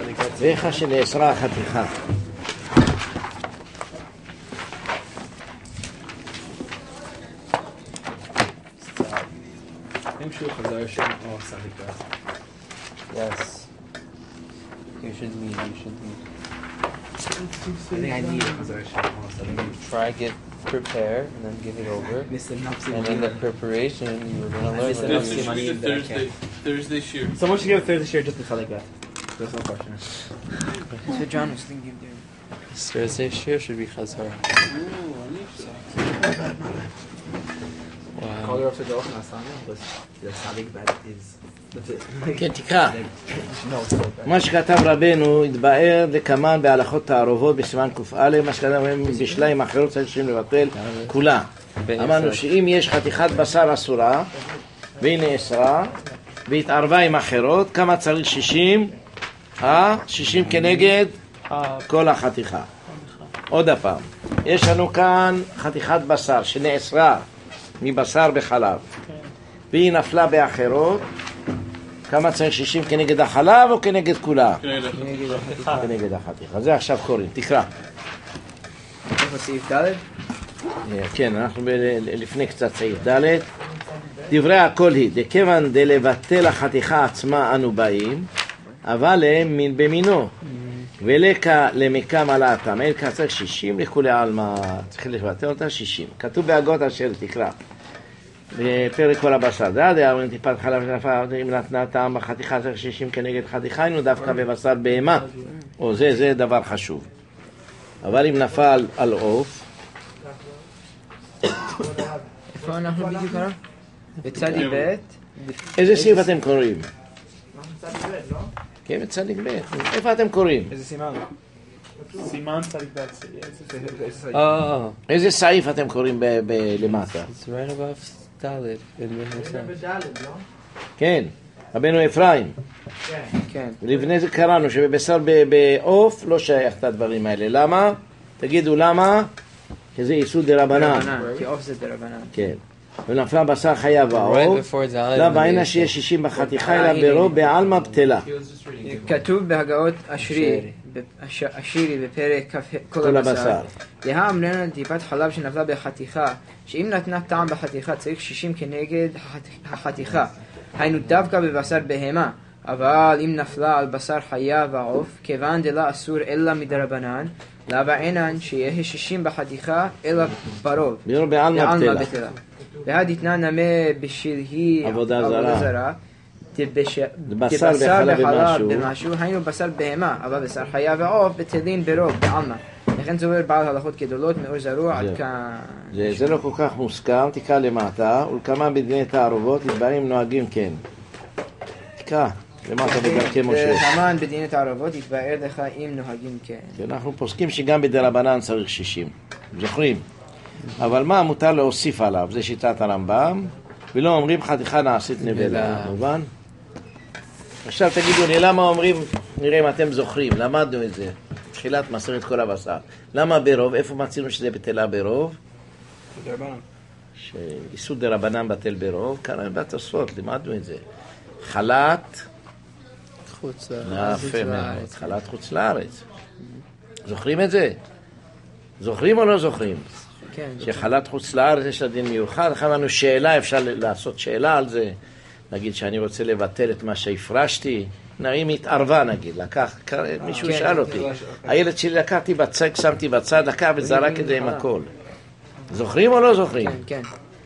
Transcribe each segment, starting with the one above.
ואיך שנאסרה החתיכה. Make sure Chazar shouldn't all Sadika. Yes. You should leave. I think I need a Chazar shouldn't all Sadika. Try get prepare and then give it over. And in the preparation, you were gonna learn. Thursday shir. Someone should give a Thursday share just to Sadika. There's no question. That's what John was thinking of doing. Thursday shir should be Chazar. Call her up to the open Asana, but the Sadik bed is. כן, תקרא. מה שכתב רבנו התבאר לכמן בהלכות תערובות בסימן ק"א, מה שכתב רבנו בשליים אחרות צריכים לבטל כולה. אמרנו שאם יש חתיכת בשר אסורה והיא נאסרה והתערבה עם אחרות, כמה צריך? 60? 60 כנגד כל החתיכה. עוד הפעם, יש לנו כאן חתיכת בשר שנאסרה מבשר בחלב והיא נפלה באחרות, כמה צריך? 60 כנגד החלב או כנגד כולה? כנגד החתיכה. זה עכשיו קוראים, תקרא. איפה סעיף ד'? כן, אנחנו לפני קצת סעיף ד'. דברי הכל היא, דכיוון דלבטל החתיכה עצמה אנו באים, אבל הם מין במינו. ולקה למקם על האטם, אלקה צריך 60 לכולי עלמא, צריך לבטל אותה 60. כתוב בהגות אשר תקרא. בפרק כל הבשר, זה היה טיפת חלב שנפל, אם נתנה טעם בחתיכה צריך 60 כנגד חתיכה, היינו דווקא בבשר בהמה, או זה דבר חשוב. אבל אם נפל על עוף, איפה אנחנו בדיוק קוראים? בצדי ב'? איזה סעיף אתם קוראים? כן, בצדיק ב'. איפה אתם קוראים? איזה סימן? סימן צדיק ב'. איזה סעיף אתם קוראים למטה? It's right above Dalit in the כן, רבנו אפרים. כן. לפני זה קראנו שבבשר בעוף לא שייך את הדברים האלה. למה? תגידו למה? כי זה איסור דרבנן. כי עוף זה דרבנן. כן. ונפלה בשר חיה בעוף. למה אין שיש 60 בחתיכה אלא ברוב בעלמא בטלה. כתוב בהגאות אשירי בפרק כל הבשר. לה אמרנו טיפת חלב שנפלה בחתיכה, שאם נתנה טעם בחתיכה צריך 60 כנגד החתיכה. היינו דווקא בבשר בהמה, אבל אם נפלה על בשר חיה ועוף, כיוון דלה אסור אלא מדרבנן, למה אינן שיהיה 60 בחתיכה אלא ברוב. בעלמא בטלה. והדתנה נמה בשלהי עבודה זרה. בשר בחלב במשהו, היינו בשר בהמה, אבל בשר חיה ועוף בטלין ברוב, בעלמא. לכן זה אומר בעל הלכות גדולות מאור זרוע עד כאן. זה לא כל כך מוסכם, תקרא למטה, ולכמה בדיני תערובות יתבעים נוהגים כן. תקרא למטה בדרכי משה. כמן בדיני תערובות יתבאר לך אם נוהגים כן. אנחנו פוסקים שגם בדרבנן צריך 60, זוכרים? אבל מה מותר להוסיף עליו? זה שיטת הרמב"ם, ולא אומרים חתיכה נעשית נבלה, מובן? עכשיו תגידו לי, למה אומרים, נראה אם אתם זוכרים, למדנו את זה, תחילת מסורת כל הבשר. למה ברוב? איפה מצינו שזה בטלה ברוב? דרבנן. שאיסור דרבנן בטל ברוב, כאן בתוספות, למדנו את זה. חלת חוץ לארץ. חלת חוץ לארץ. זוכרים את זה? זוכרים או לא זוכרים? כן. שחלת חוץ לארץ יש לה דין מיוחד. אחר לנו שאלה, אפשר לעשות שאלה על זה. נגיד שאני רוצה לבטל את מה שהפרשתי. אם התערבה נגיד, מישהו שאל אותי. הילד שלי לקחתי בצד, שמתי בצד, לקח וזרק את זה עם הכל. זוכרים או לא זוכרים? כן.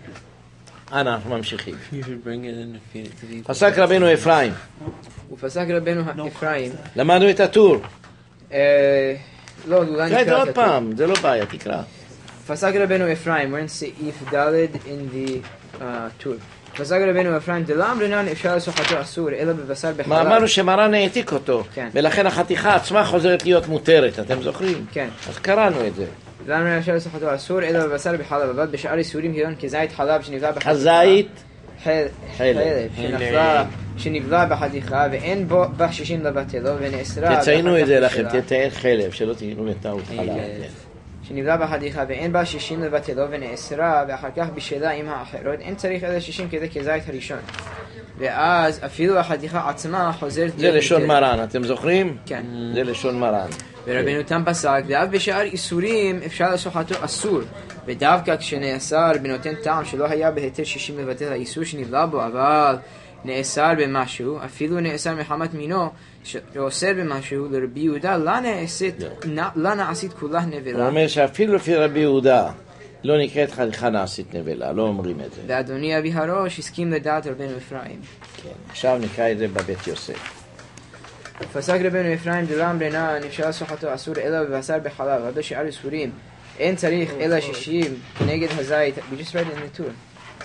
אנחנו ממשיכים. You should bring it in to the פסק רבנו אפרים. ופסק רבנו אפרים. למדנו את הטור. לא, אולי תקרא את זה עוד פעם, זה לא בעיה, תקרא. פסק רבנו אפרים, we're in סעיף ד' in the tour. פסק רבנו אפרים, דלם רנן אפשר לשוחתו אסור, אלא בבשר בחלב. מה אמרנו שמרן העתיק אותו, כן. ולכן החתיכה עצמה חוזרת להיות מותרת, אתם זוכרים? כן. אז קראנו את זה. דלם רנן אפשר לשוחתו אסור, אלא בבשר בחלב, אבל בשאר איסורים כגון כזית חלב שנבלע בחתיכה. הזית? חלב, שנבלע בחתיכה, ואין בו ב60 לבטלו, ונאסרה. תציינו את זה לכם, תתאר חלב, שלא תהיינו לטעות חלב. שנבלע בחתיכה ואין בה 60 לבטלו ונאסרה, ואחר כך בשלה עם האחרות, אין צריך אלא 60 כדי כזית הראשון. ואז אפילו החתיכה עצמה חוזרת... זה לשון מרן, אתם זוכרים? כן. זה לשון מרן. ורבנו תם פסק, ואף בשאר איסורים אפשר לעשות אותו אסור, ודווקא כשנאסר בנותן טעם שלא היה בהיתר 60 לבטל האיסור שנבלע בו, אבל נאסר במשהו, אפילו נאסר מחמת מינו, שאוסר במשהו, לרבי יהודה לא נעשית כולה נבלה. הוא אומר שאפילו לפי רבי יהודה לא נקראת חתיכה נעשית נבלה, לא אומרים את זה. ואדוני אבי הראש הסכים לדעת רבנו אפרים. כן, עכשיו נקרא את זה בבית יוסף. פסק רבנו אפרים דלם רנן, אפשר לעשות אותו אסור אלא בבשר בחלב, אבל בשאר איסורים אין צריך אלא 60 כנגד הזית. We just read in the tour.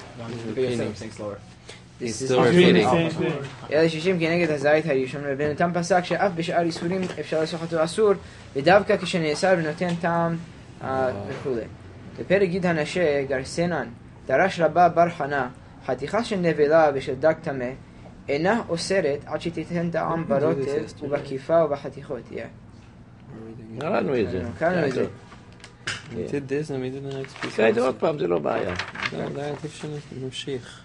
Still repeating. אלא 60 כנגד הזית הראשון. רבנו תם פסק שאף בשאר איסורים אפשר לעשות אותו אסור, ודווקא כשנאסר ונותן טעם וכו'. בפרק גיד הנשה גרסנן דרש רבה בר חנה, חתיכה של נבלה ושל דג טמא אינה אוסרת עד שתיתן טעם ברוטב ובכיפה ובחתיכות. קראנו את זה. קראנו את זה. We did this and we did the next piece. נקרא את זה עוד פעם, זה לא בעיה. זה היה נמשיך.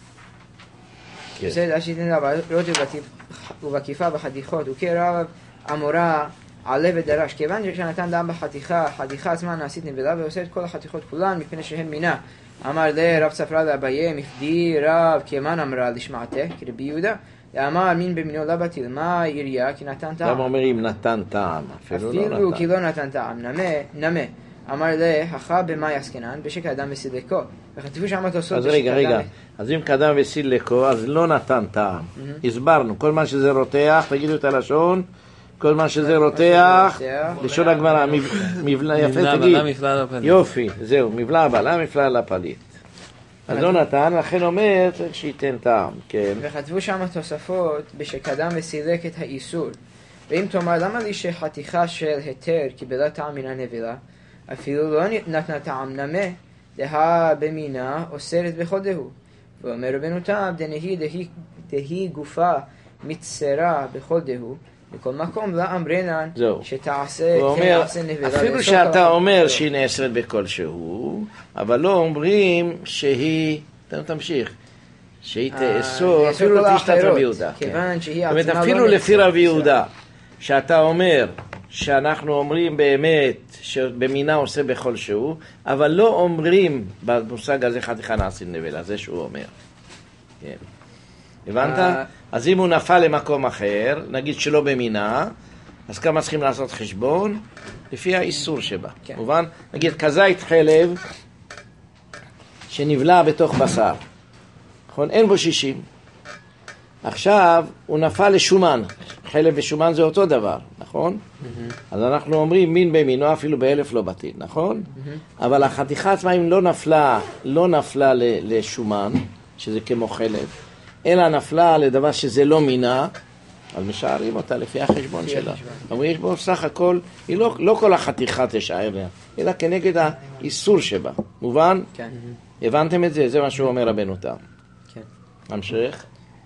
בסדר, עד שתיתן טעם ברוטב ובכיפה ובחתיכות, וכרב אמורה עלה ודרש, כיוון שנתן טעם בחתיכה, החתיכה עצמה נעשית נבלה ואוסרת כל החתיכות כולן מפני שהן מינה. אמר לרב צפרא לאביי, מפדי רב כמן אמרה לשמעתה, כרבי יהודה, אמר מין במינו לא בטיל, מה עירייה כי נתן טעם? למה אומרים נתן טעם? אפילו כי לא נתן טעם, נמה. אמר להכה במאי עסקנן, בשק האדם וסילקו. וכתבו שם התוספות אז רגע, אז אם קדם וסילקו, אז לא נתן טעם. הסברנו, כל מה שזה רותח, תגידו את הלשון, כל מה שזה רותח, לשון הגמרא, מבלע, יפה תגיד, יופי, זהו, מבלע הבלה, מפלע לפליט. אז לא נתן, לכן אומר, צריך שייתן טעם, כן. וכתבו שם התוספות, בשקדם וסילק את האיסור. ואם תאמר, למה לי שחתיכה של היתר קיבלה טעם מן הנבלה, אפילו לא נתנה טעם נמה, דה במינה אוסרת בכל דהו. ואומר רבנו תם, דהי גופה מצרה בכל דהו, בכל מקום לא אמרנן שתעשה נבלה. אפילו שאתה אומר שהיא נאסרת בכל שהוא, אבל לא אומרים שהיא, תמשיך, שהיא תאסור, אפילו לפי שיטת רבי יהודה. אפילו לפי רבי יהודה, שאתה אומר שאנחנו אומרים באמת שבמינה עושה בכל שהוא, אבל לא אומרים במושג הזה חתיכה נעשית נבלה, זה שהוא אומר. כן. הבנת? אז אם הוא נפל למקום אחר, נגיד שלא במינה, אז כמה צריכים לעשות חשבון? לפי האיסור שבה. מובן? נגיד כזית חלב שנבלע בתוך בשר. נכון? אין בו 60. עכשיו הוא נפל לשומן. חלב ושומן זה אותו דבר, נכון? אז אנחנו אומרים מין במינו, אפילו באלף לא בטיל, נכון? אבל החתיכה עצמה אם לא נפלה לשומן, שזה כמו חלב, אלא נפלה לדבר שזה לא מינה, אז משערים אותה לפי החשבון שלה. אומרים, יש בו סך הכל, היא לא כל החתיכה תשער לה, אלא כנגד האיסור שבה. מובן? כן. הבנתם את זה? זה מה שהוא אומר רבנו תם. כן. המשך.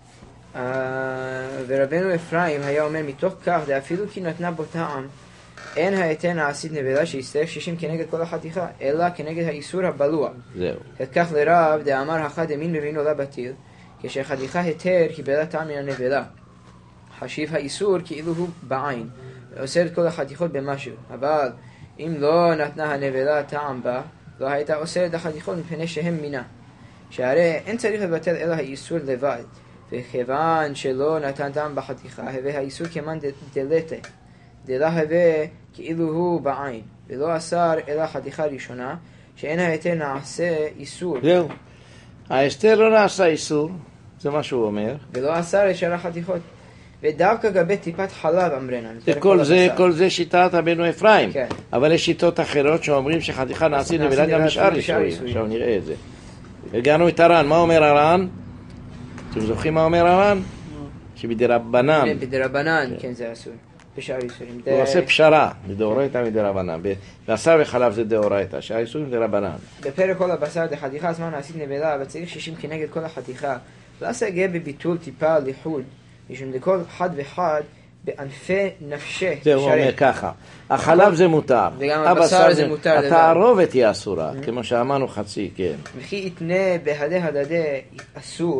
ורבנו אפרים היה אומר מתוך כך, אפילו כי נתנה בו טעם, אין ההיתר נעשית נבלה שיסתרך 60 כנגד כל החתיכה, אלא כנגד האיסור הבלוע. זהו. כך לרב, דאמר אחד אמין במינו לא בטיל, כשחתיכה היתר קיבלה טעם מן הנבלה. חשיב האיסור כאילו הוא בעין, ואוסר את כל החתיכות במשהו. אבל אם לא נתנה הנבלה טעם בה, לא הייתה אוסרת את החתיכות מפני שהם מינה. שהרי אין צריך לבטל אלא האיסור לבד, וכיוון שלא נתן טעם בחתיכה, הווה האיסור כמן דלתה, דלה הווה כאילו הוא בעין, ולא אסר אלא חתיכה ראשונה, שאין ההיתר נעשה איסור. זהו. ההסתר לא נעשה איסור, זה מה שהוא אומר. ולא אסר לשאר החתיכות. ודווקא גבי טיפת חלב אמרנן. כל זה שיטת רבנו אפרים. כן. אבל יש שיטות אחרות שאומרים שחתיכה נעשית נבלה גם בשאר איסורים. עכשיו נראה את זה. הגענו את הר"ן. מה אומר הר"ן? אתם זוכרים מה אומר הר"ן? שבדרבנן. בדרבנן, כן זה אסור. בשאר איסורים. הוא עושה פשרה, מדאורייתא מדרבנן. בשר וחלב זה דאורייתא, שאר איסורים דרבנן. בפרק כל הבשר דחתיכה עצמה נעשית נבלה, וצריך 60 כנגד כל החתיכה. לא סגה בביטול טיפה לחוד, משום לכל חד וחד בענפי נפשה. זה הוא אומר ככה, החלב זה מותר, וגם הבשר זה מותר. התערובת היא אסורה, כמו שאמרנו חצי, כן. וכי יתנה בהדה הדדה אסור,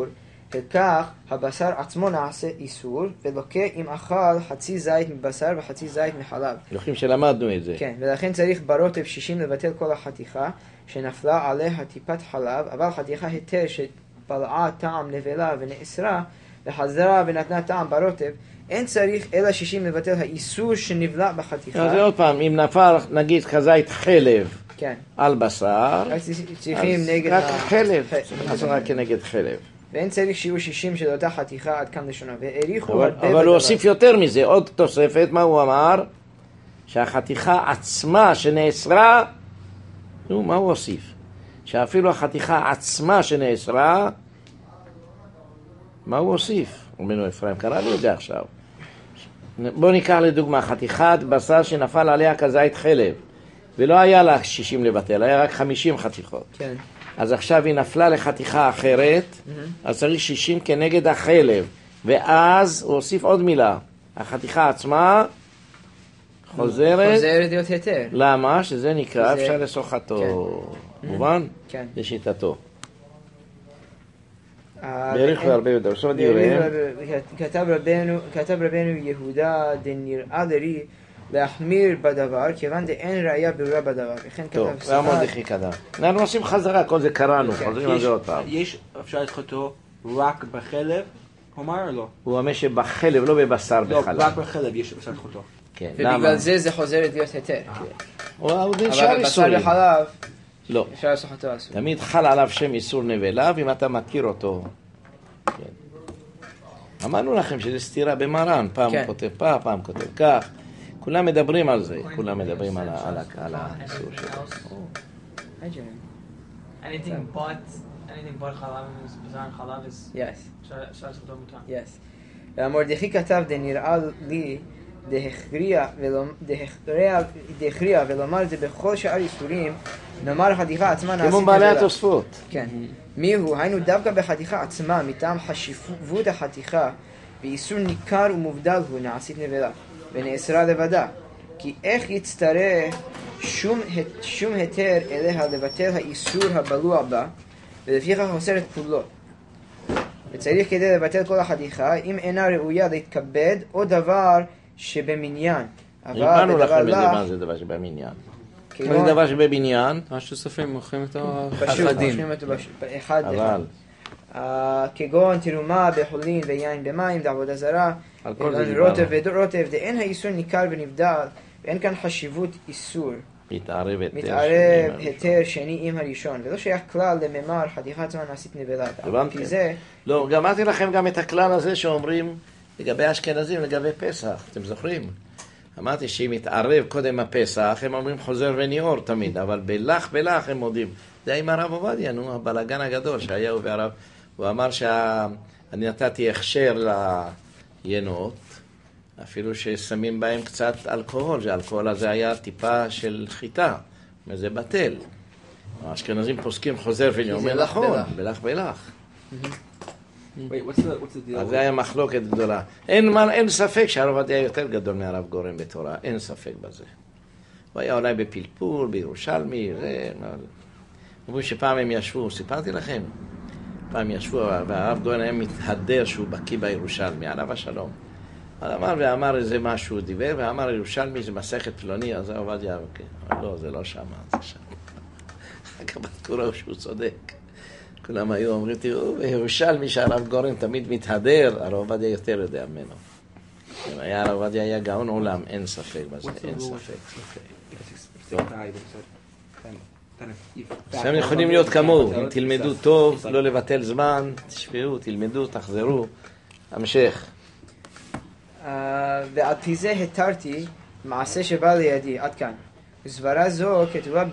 כך הבשר עצמו נעשה איסור, ולוקה אם אכל חצי זית מבשר וחצי זית מחלב. לוקחים שלמדנו את זה. כן, ולכן צריך ברוטב 60 לבטל כל החתיכה שנפלה עליה טיפת חלב, אבל חתיכה היתר שבלעה טעם נבלה ונאסרה וחזרה ונתנה טעם ברוטב, אין צריך אלא 60 לבטל האיסור שנבלע בחתיכה. אז עוד פעם, אם נפל נגיד כזית חלב כן. על בשר, צריכים נגד רק חלב, אז רק כנגד חלב. ואין צריך שיעור 60 של אותה חתיכה עד כאן לשונה, והעריכו הרבה אבל הוא הוסיף יותר מזה, עוד תוספת, מה הוא אמר? שהחתיכה עצמה שנאסרה, מה הוא הוסיף? שאפילו החתיכה עצמה שנאסרה, מה הוא הוסיף? רבנו אפרים קרא לי את זה עכשיו. בוא ניקח לדוגמה, חתיכת בשר שנפל עליה כזית חלב, ולא היה לה 60 לבטל, היה רק 50 חתיכות. כן. אז עכשיו היא נפלה לחתיכה אחרת, אז צריך 60 כנגד החלב, ואז הוא הוסיף עוד מילה, החתיכה עצמה חוזרת להיות היתר. למה? שזה נקרא אפשר לסוחתו. מובן? כן. לשיטתו. בערך והרבה יותר. עכשיו דיורם. כתב רבנו יהודה דנראה לרי להחמיר בדבר, כיוון דאין ראיה ברורה בדבר. טוב, והמרדכי קדם. אנחנו עושים חזרה, כל זה קראנו, חוזרים על זה עוד פעם. יש אפשר לסחוטו רק בחלב, אומר או לא? הוא אומר שבחלב, לא בבשר בחלב. לא, רק בחלב יש אפשר לסחוטו. כן, ובגלל זה חוזרת להיות היתר. אבל בבשר בחלב, לא. אפשר לסחוטו אסור. תמיד חל עליו שם איסור נבלה, ואם אתה מכיר אותו. אמרנו לכם שזה סתירה במרן, פעם הוא כותב פעם כותב כך. כולם מדברים על זה, כולם מדברים על האיסור שלו. Anything but חלב, בשר חלב, אפשר לעשותו מותר. והמרדכי כתב דנראה לי דהכריע ולומר זה בכל שאר איסורים, נאמר החתיכה עצמה נעשית כמו בעלי התוספות. כן. מיהו? היינו דווקא בחתיכה עצמה, מטעם חשיבות החתיכה, ואיסור ניכר ומובדל הוא נעשית נבלה, ונאסרה לבדה. כי איך יצטרך שום היתר אליה לבטל האיסור הבלוע בה, ולפיכך אוסר את כולו. וצריך כדי לבטל כל החתיכה, אם אינה ראויה להתכבד, או דבר שבמניין. הבנו לכם את זה, מה זה דבר שבמניין? מה זה דבר שבבניין? מה שסופרים, מוכרים את פשוט, מוכרים אותו אחד. אבל כגון תרומה בחולין ויין במים, לעבודה זרה, רוטב, דאין האיסור ניכר ונבדל, ואין כאן חשיבות איסור. מתערב היתר שני עם הראשון, ולא שייך כלל לממר חתיכה עצמה נעשית נבלה. הבנתי. לא, אמרתי לכם גם את הכלל הזה שאומרים לגבי אשכנזים, לגבי פסח, אתם זוכרים? אמרתי שאם מתערב קודם הפסח, הם אומרים חוזר וניעור תמיד, אבל בלח הם מודים. זה עם הרב עובדיה, הבלגן הגדול שהיה הוא והרב, הוא אמר שאני נתתי הכשר לינות, אפילו ששמים בהם קצת אלכוהול, שהאלכוהול הזה היה טיפה של חיטה, וזה בטל. האשכנזים פוסקים חוזר וניעור, אומר נכון, בלח. אז זה היה מחלוקת גדולה. אין ספק שהרב עובדיה יותר גדול מהרב גורן בתורה, אין ספק בזה. הוא היה אולי בפלפול, בירושלמי, אומרים שפעם הם ישבו, סיפרתי לכם, פעם ישבו, והרב גורן היה מתהדר שהוא בקיא בירושלמי, עליו השלום. ואמר איזה משהו, דיבר, ואמר ירושלמי זה מסכת פלוני, אז הרב עובדיה, לא, זה לא שם, זה שם. הקב"ט קורא שהוא צודק. כולם היו אומרים, תראו, בירושלמי שהרב גורן תמיד מתהדר, הרב עובדיה יותר יודע ממנו. הרב עובדיה היה גאון עולם, אין ספק בזה, אין ספק. אתם יכולים להיות כמוהו, אם תלמדו טוב, לא לבטל זמן, תשמעו, תלמדו, תחזרו. המשך. ועל פי זה התרתי מעשה שבא לידי, עד כאן. וסברה זו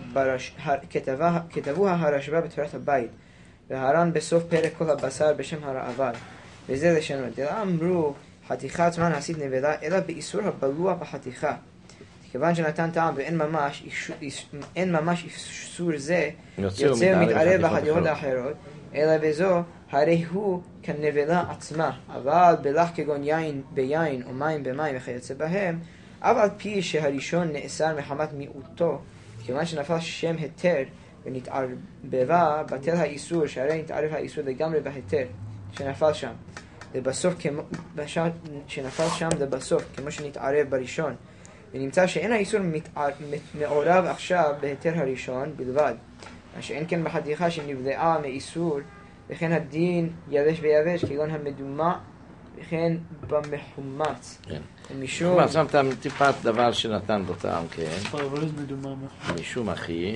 כתבוה הרשב"א בתורת הבית, והר"ן בסוף פרק כל הבשר בשם הרעבל, וזה לשנות. אלא אמרו חתיכה עצמה נעשית נבלה, אלא באיסור הבלוע בחתיכה. כיוון שנתן טעם ואין ממש איסור זה, יוצא ומתערב בחתיכות האחרות, אלא בזו הרי הוא כנבלה עצמה, אבל בלח כגון יין ביין או מים במים וכיוצא בהם, אבל על פי שהראשון נאסר מחמת מיעוטו, כיוון שנפל שם היתר ונתערבבה בטל האיסור, שהרי נתערב האיסור לגמרי בהיתר, שנפל שם. לבסוף, שנפל שם לבסוף, כמו שנתערב בראשון. ונמצא שאין האיסור מעורב עכשיו בהיתר הראשון בלבד. מה שאין כן בחתיכה שנבלעה מאיסור, וכן הדין יבש ביבש, כגון המדומה, וכן במחומץ. כן. משום... עכשיו אתה טיפת דבר שנתן בו טעם, כן. אבל איזה מדומה? משום אחי.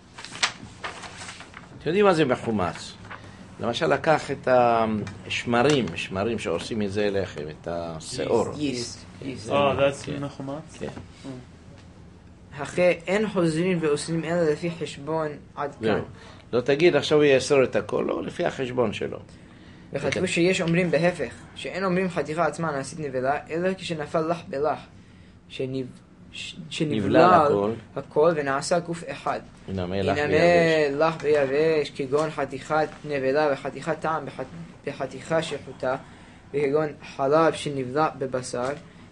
אתם יודעים מה זה מחומץ? למשל לקח את השמרים, שמרים שעושים מזה לחם, את השעור. ייסט. זה מחומץ? כן. אחרי אין חוזרים ואוסרים אלא לפי חשבון עד כאן. לא תגיד עכשיו הוא יאסור את הכל, לא, לפי החשבון שלו. וכתוב שיש אומרים בהפך, שאין אומרים חתיכה עצמה נעשית נבלה, אלא כשנפל לח בלח, שנבלל הכל ונעשה גוף אחד. ינמה לח ביבש, כגון חתיכת נבלה וחתיכת טעם בחתיכה שחוטה, וכגון חלב שנבלע בבשר,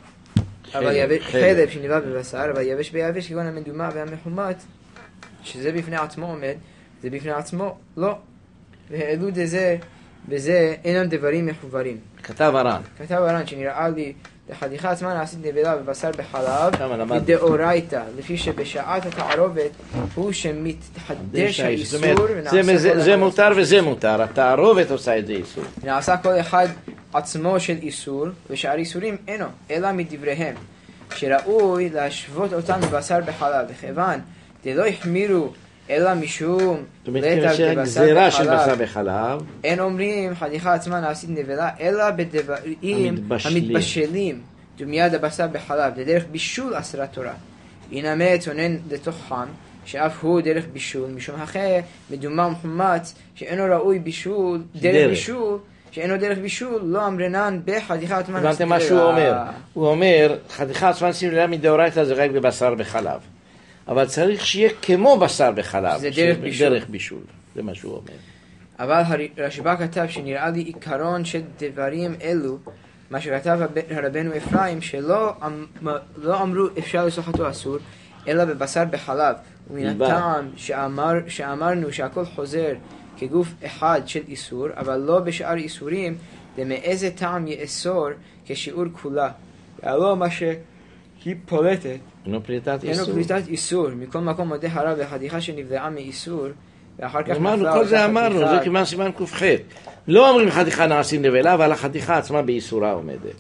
חלב שנבלע בבשר, אבל יבש ביבש, כגון המדומה והמחומץ, שזה בפני עצמו עומד, זה בפני עצמו לא. והעלו דזה, וזה אינם דברים מחוברים. כתב הר"ן שנראה לי לחתיכה עצמה נעשית נבלה בבשר בחלב מדאורייתא, לפי שבשעת התערובת הוא שמתחדש האיסור. זה מותר וזה מותר, התערובת עושה את זה איסור. נעשה כל אחד עצמו של איסור, ושאר איסורים אינו, אלא מדבריהם, שראוי להשוות אותם בבשר בחלב, וכיוון דלא החמירו אלא משום גזירה של בשר בחלב, אין אומרים חתיכה עצמה נעשית נבלה אלא בדברים המתבשלים דומיית הבשר בחלב לדרך בישול אסרה תורה. ינמה צונן לתוך חם שאף הוא דרך בישול, משום אחר מדומה ומחומץ שאינו ראוי בישול דרך בישול, שאינו דרך בישול לא אמרנן בחתיכה עצמה נעשית נבלה. הבנתם מה שהוא אומר? הוא אומר חתיכה עצמה נעשית נבלה מדאורייתא זה רק בבשר בחלב, אבל צריך שיהיה כמו בשר בחלב, זה דרך בישול. זה מה שהוא אומר. אבל הרשב"א כתב שנראה לי עיקרון של דברים אלו, מה שכתב רבנו אפרים, שלא אמרו אפשר לסוחתו אסור, אלא בבשר בחלב. ומן הטעם שאמרנו שהכל חוזר כגוף אחד של איסור, אבל לא בשאר איסורים, למאיזה טעם יאסור כשיעור כולה. והלא מה שהיא פולטת, אינו פליטת איסור. מכל מקום מודה הרב בחתיכה שנבלעה מאיסור, ואחר כך אמרנו, כל זה אמרנו, זה כמעט סימן ק"ח. לא אומרים חתיכה נעשית נבלה, אבל החתיכה עצמה באיסורה עומדת.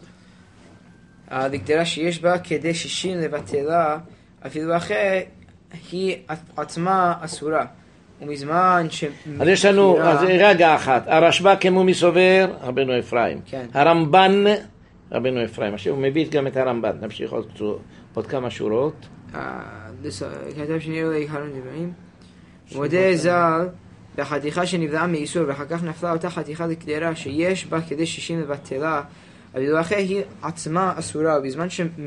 הגדרה שיש בה כדי 60 לבטלה, אפילו אחרי היא עצמה אסורה. ומזמן אז יש לנו, אז רגע אחת, הרשב"א כמו מסובר, רבנו אפרים. הרמב"ן, רבנו אפרים. עכשיו הוא מביא גם את הרמב"ן. נמשיך עוד כמה שורות. כתב שנראו לעיקרון דברים. מודה ז"ל בחתיכה שנבלעה מאיסור, ואחר כך נפלה אותה חתיכה לקדרה שיש בה כדי 60 לבטלה, אבל אחרי היא עצמה אסורה, ובזמן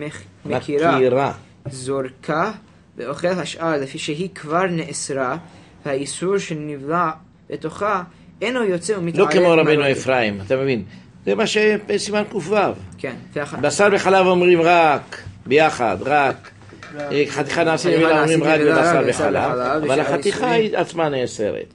שמכירה זורקה ואוכל השאר, לפי שהיא כבר נאסרה, והאיסור שנבלע בתוכה אינו יוצא ומתערב. לא כמו רבנו אפרים, אתה מבין? זה מה שסימן ק"ו. כן. בשר בחלב אומרים רק, ביחד, רק. חתיכה נעשית נבלה אומרים רק בבשר בחלב, אבל החתיכה היא עצמה נאסרת.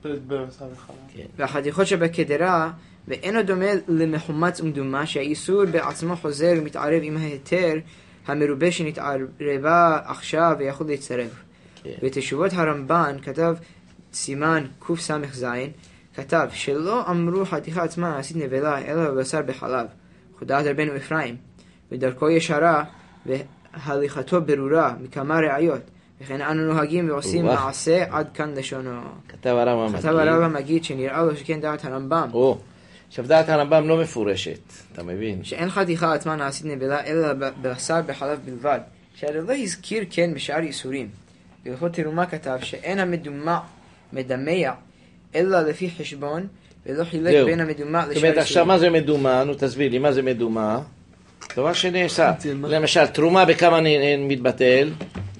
והחתיכות שבקדרה, ואינו דומה למחומץ ומדומה, שהאיסור בעצמו חוזר ומתערב עם ההיתר המרובה שנתערבה עכשיו ויכול להצטרף. בתשובות הרמב"ן כתב סימן קס"ז, כתב שלא אמרו חתיכה עצמה נעשית נבלה אלא בבשר בחלב, חודעת רבנו אפרים, ודרכו ישרה והליכתו ברורה מכמה ראיות, וכן אנו נוהגים ועושים מעשה עד כאן לשונו. כתב הרב המגיד שנראה לו שכן דעת הרמב"ם. עכשיו דעת הרמב"ם לא מפורשת, אתה מבין? שאין חתיכה עצמה נעשית נבלה אלא בבשר בחלב בלבד, שהרי לא הזכיר כן בשאר איסורים. בהלכות תרומה כתב שאין המדומה מדמע אלא לפי חשבון, ולא חילק בין המדומה לשאר איסורים. עכשיו מה זה מדומה? נו תסביר לי, מה זה מדומה? דבר שנעשה. למשל, תרומה בכמה מתבטל?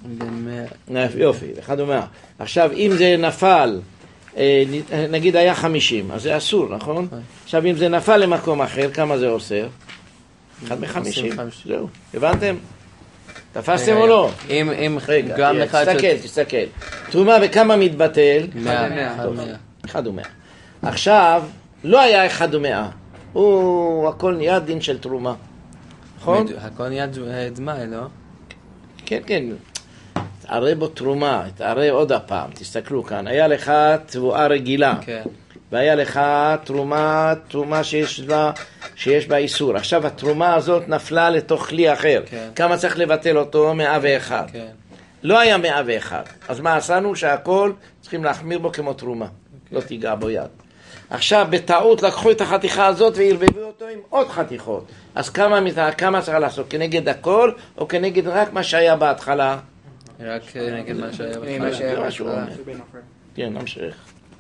יופי, אחד אומר. עכשיו, אם זה נפל, נגיד היה 50, אז זה אסור, נכון? עכשיו, אם זה נפל למקום אחר, כמה זה עושה? 1/50. זהו, הבנתם? תפסתם או לא? אם גם אחד... תסתכל. תרומה בכמה מתבטל? 100. 1 ו-100. עכשיו, לא היה אחד ומאה. הוא הכל נהיה דין של תרומה. נכון? הכל נהיה דמאי, לא? כן, כן. תערה בו תרומה, תערה עוד הפעם. תסתכלו כאן. היה לך תבואה רגילה. כן. והיה לך תרומה שיש בה איסור. עכשיו התרומה הזאת נפלה לתוך כלי אחר. כן. כמה צריך לבטל אותו? 101. כן. לא היה 101. אז מה עשינו? שהכל צריכים להחמיר בו כמו תרומה. לא תיגע בו יד. עכשיו בטעות לקחו את החתיכה הזאת והרבבו אותו עם עוד חתיכות. אז כמה צריך לעשות? כנגד הכל או כנגד רק מה שהיה בהתחלה? רק נגד מה שהיה בהתחלה. זה מה שהוא אומר. כן, נמשיך.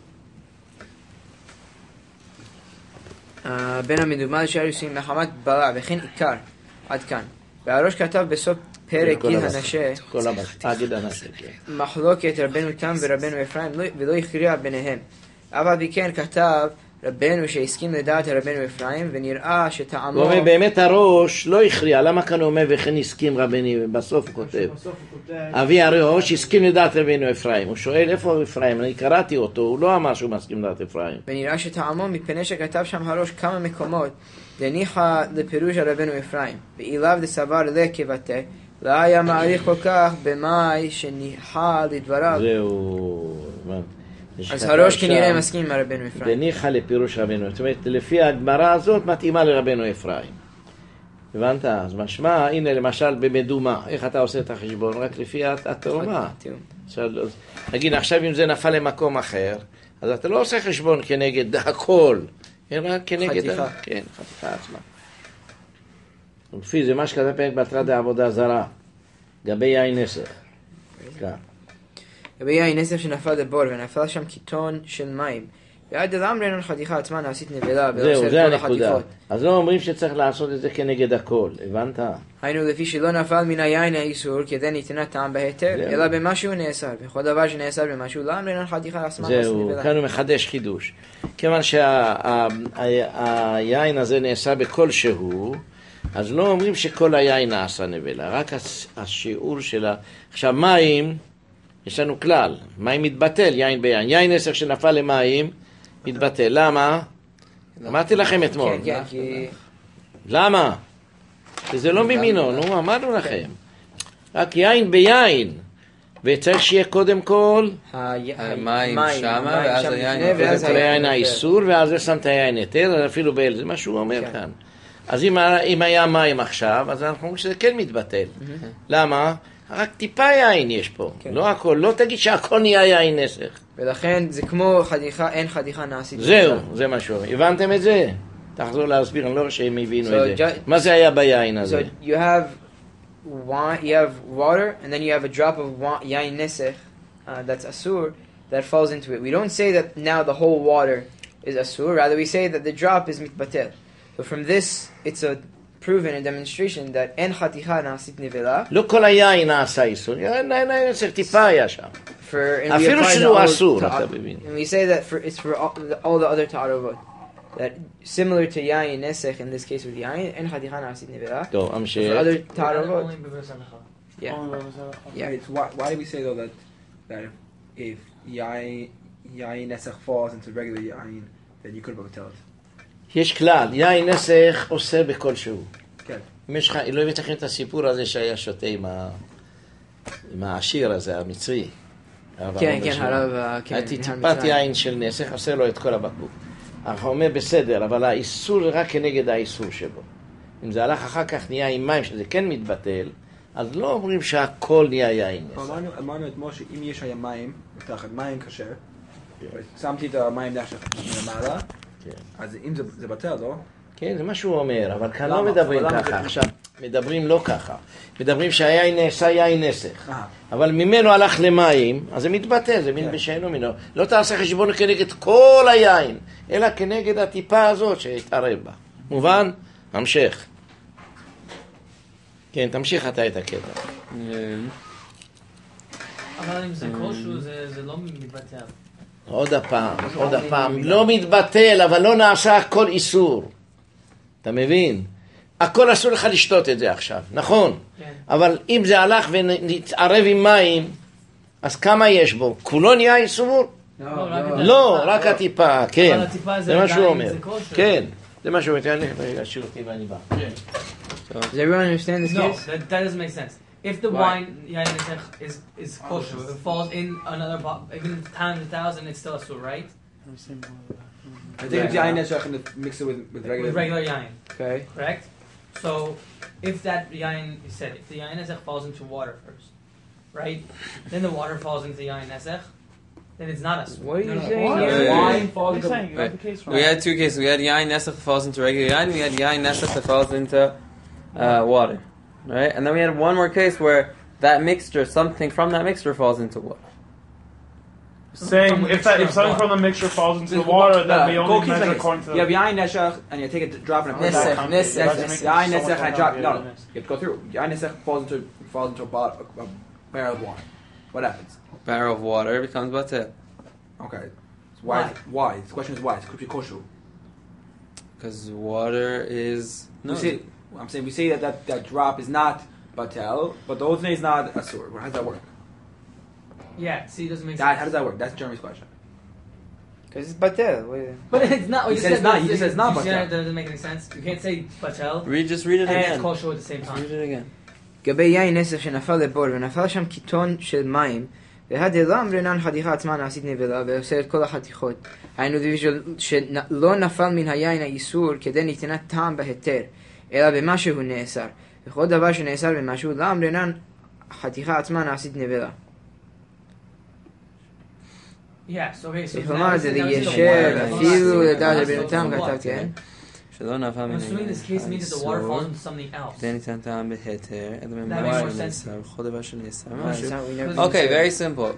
בין המדומה לשאר יוסים מחמת בלע וכן עיקר. עד כאן. והראש כתב בסוף פרק גיד הנשה מחלוקת רבנו תם ורבנו אפרים ולא הכריע ביניהם. אבל בכן כתב רבנו שהסכים לדעת רבנו אפרים ונראה שטעמו... הוא אומר באמת הראש לא הכריע. למה כאן הוא אומר וכן הסכים רבני? בסוף הוא כותב אבי הראש הסכים לדעת רבנו אפרים. הוא שואל איפה אפרים? אני קראתי אותו, הוא לא אמר שהוא מסכים לדעת אפרים. ונראה שטעמו מפני שכתב שם הראש כמה מקומות לניחה לפירוש רבנו אפרים ואילב דסבר לכבטה לא היה מעריך כל כך במאי שניחה לדבריו. זהו... אז הראש כנראה מסכים עם רבנו אפרים. וניחה לפירוש רבנו. זאת אומרת, לפי הגמרא הזאת מתאימה לרבנו אפרים. הבנת? אז משמע, הנה למשל במדומה, איך אתה עושה את החשבון? רק לפי התרומה. נגיד, עכשיו אם זה נפל למקום אחר, אז אתה לא עושה חשבון כנגד הכל, אלא כנגד... חתיכה. כן, חתיכה עצמה. ולפי זה מה שכתב פרק בתרת דעבודה זרה, גבי יין נסך. כן. גבי יין נסך שנפל לבור ונפל שם קיטון של מים ועד למרן החתיכה עצמה נעשית נבלה. זהו, זה הנקודה. אז לא אומרים שצריך לעשות את זה כנגד הכל, הבנת? היינו לפי שלא נפל מן היין האיסור כדי ניתנה טעם בהיתר אלא במשהו נאסר וכל דבר שנאסר במשהו למרן החתיכה עצמה נעשית נבלה. זהו, כאן הוא מחדש חידוש כיוון שהיין הזה נאסר בכל שהוא, אז לא אומרים שכל היין נעשה נבלה, רק השיעור שלה. עכשיו מים, יש לנו כלל, מים מתבטל, יין ביין. יין נסך שנפל למים, מתבטל. למה? אמרתי לכם אתמול. כן, כי... למה? זה לא ממינו, נו, אמרנו לכם. רק יין ביין. וצריך שיהיה קודם כל... המים שמה, ואז היין... ואז היין האיסור, ואז זה שמת היין היתר, אפילו באל, זה מה שהוא אומר כאן. אז אם היה מים עכשיו, אז אנחנו אומרים שזה כן מתבטל. למה? רק טיפה יין יש פה, לא הכל, לא תגיד שהכל נהיה יין נסך. ולכן זה כמו חתיכה, אין חתיכה נעשית. זהו, זה משהו. הבנתם את זה? תחזור להסביר, אני לא רואה שהם הבינו את זה. מה זה היה ביין הזה? So you have water and then you have a drop of yain nesech that's asur that falls into it. We don't say that now the whole water is asur, rather we say that the drop is mitbatel. So from this, it's a proven a demonstration that en חתיכה נעשית נבלה. לא כל היין נעשה איסור, נסך טיפה היה שם. אפילו שהוא אסור, אתה מבין. And we say that it's for all the other ta'aruvot. That similar to yain nesech in this case with yain, en חתיכה נעשית נבלה. טוב, המשך. For other ta'aruvot. Yeah. Yeah. Why do we say though that if yain nesech falls into regular yain, then you could have tell it? יש כלל, יין נסך עושה בכל שהוא. כן. אם יש לך, לא הבאת לכם את הסיפור הזה שהיה שותה עם העשיר הזה, המצרי. כן, כן, הרב, כן. הייתי טיפת יין של נסך, עושה לו את כל הבקבוק. אנחנו אומר בסדר, אבל האיסור רק כנגד האיסור שבו. אם זה הלך אחר כך נהיה עם מים, שזה כן מתבטל, אז לא אומרים שהכל נהיה יין נסך. אמרנו אתמול שאם יש היה מים, מים כשר, שמתי את המים למעלה, אז אם זה בטל, לא? כן, זה מה שהוא אומר, אבל כאן לא מדברים ככה. עכשיו, מדברים לא ככה. מדברים שהיין נעשה יין נסך. אבל ממנו הלך למים, אז זה מתבטל, זה מין בשאינו מינו. לא תעשה חשבון כנגד כל היין, אלא כנגד הטיפה הזאת שהתערב בה. מובן? המשך. כן, תמשיך אתה את הקטע. אבל אם זה כלשהו, זה לא מתבטל. עוד הפעם, לא מתבטל, אבל לא נעשה הכל איסור. אתה מבין? הכל אסור לך לשתות את זה עכשיו, נכון? כן. אבל אם זה הלך ונתערב עם מים, אז כמה יש בו? כולו נהיה איסור? לא, רק הטיפה, כן. אבל הטיפה זה מה שהוא אומר. זה כושר. כן, זה מה שהוא אומר. רגע, שיר אותי ואני בא. Does everyone understand this No, case? that doesn't make sense. If the wine yain nesach is kosher, if it falls in another even times 1,000, it's still a sur, right? I think it's yain nesach and mix it with regular yain. Okay. Correct. So, if that yain, you said, if the yain nesach falls into water first, right? Then the water falls into the yain nesach. Then it's not a sur. What are you saying? Wine falls into. We had two cases. We had yain nesach that falls into regular yain. We had yain nesach that falls into water, right? And then we had one more case where that mixture, something from that mixture, falls into water. Saying if something from the mixture falls into the water, then we only measure according to. You have yain nesach and you take a drop and put it back. Yain nesach and drop. No, you have to go through. Yain nesach falls into a barrel of wine. What happens? Barrel of water becomes batel. Okay. So why? The question is why. It could be kosher. Because water is no. I'm saying we say that drop is not batel, but the whole thing is not asur. How does that work? Yeah, see, it doesn't make sense. How does that work? That's Jeremy's question. Because it's batel. But it's not. He said it's not. He just says not batel. That doesn't make any sense. You can't say batel. Just read it again. And kosher at the same time. Read it again. גבי יין נסך שנפל לבור ונפל שם קיטון של מים והדלה אמרינן חתיכה עצמה נעשית נבלה ועושה את כל החתיכות היינו שלא נפל מן היין האיסור כדי נתינת טעם בהיתר אלא במשהו נאסר וכל דבר שנאסר במשהו לא אמרינן חתיכה עצמה נעשית נבלה. כלומר זה ליישב אפילו לדעת רבנותם כתב כן. שלא נפל מן האיסור כדי ניתן טעם בהיתר אלא במשהו נאסר וכל דבר שנאסר משהו. Okay, very simple.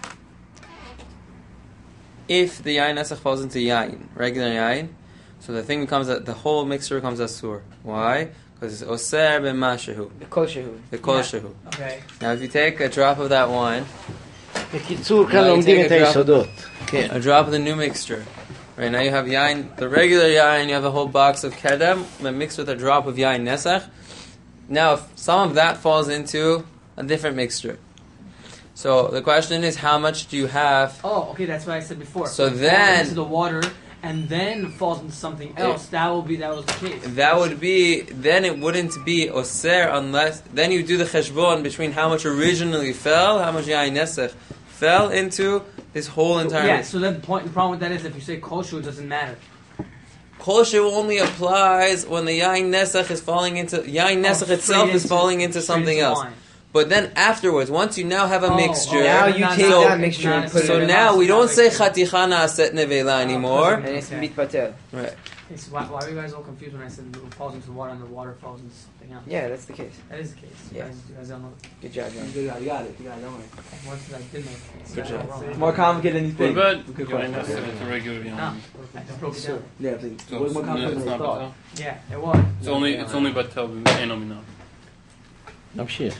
If the yain nesach falls into yain, regular yain, so the thing becomes that the whole mixture becomes asur. Why? Because it's oser b'mashehu. B'kol shehu. Okay. Now, if you take a drop of that wine, בקיצור, כאן לומדים את היסודות. a drop of the new mixture. Right now, you have yain, the regular yain. You have a whole box of kedem, but mixed with a drop of yain nesach. Now, if some of that falls into a different mixture. So the question is, how much do you have? Oh, okay, that's what I said before. So if then, it falls into the water and then falls into something else, that was the case. That would be, then it wouldn't be oser unless, then you do the cheshbon between how much originally fell, how much yain nesach fell into this whole entire. Yeah. So then the problem with that is if you say kosher, it doesn't matter. Kosher only applies when the yain nesach is falling into yain nesach itself is falling into something else. Wine. But then afterwards, once you now have a mixture, now you take that mixture and put it in. So now we don't say chaticha na'aset nevela anymore. And it's mitpatel. Right. Why are you guys all confused when I said it falls into the water and the water falls into something else? Yeah, that's the case. That is the case. Yeah. You guys don't know. Good job, John. You got it. Don't worry. Once that did make sense. Good job. It's more complicated than you think. What about Good yain question. nesach? It's a regular yain. I just broke it down. Yeah, please. So What's more complicated it's than you not thought? batel? Yeah, it was. It's only batel b'enominal. נמשיך.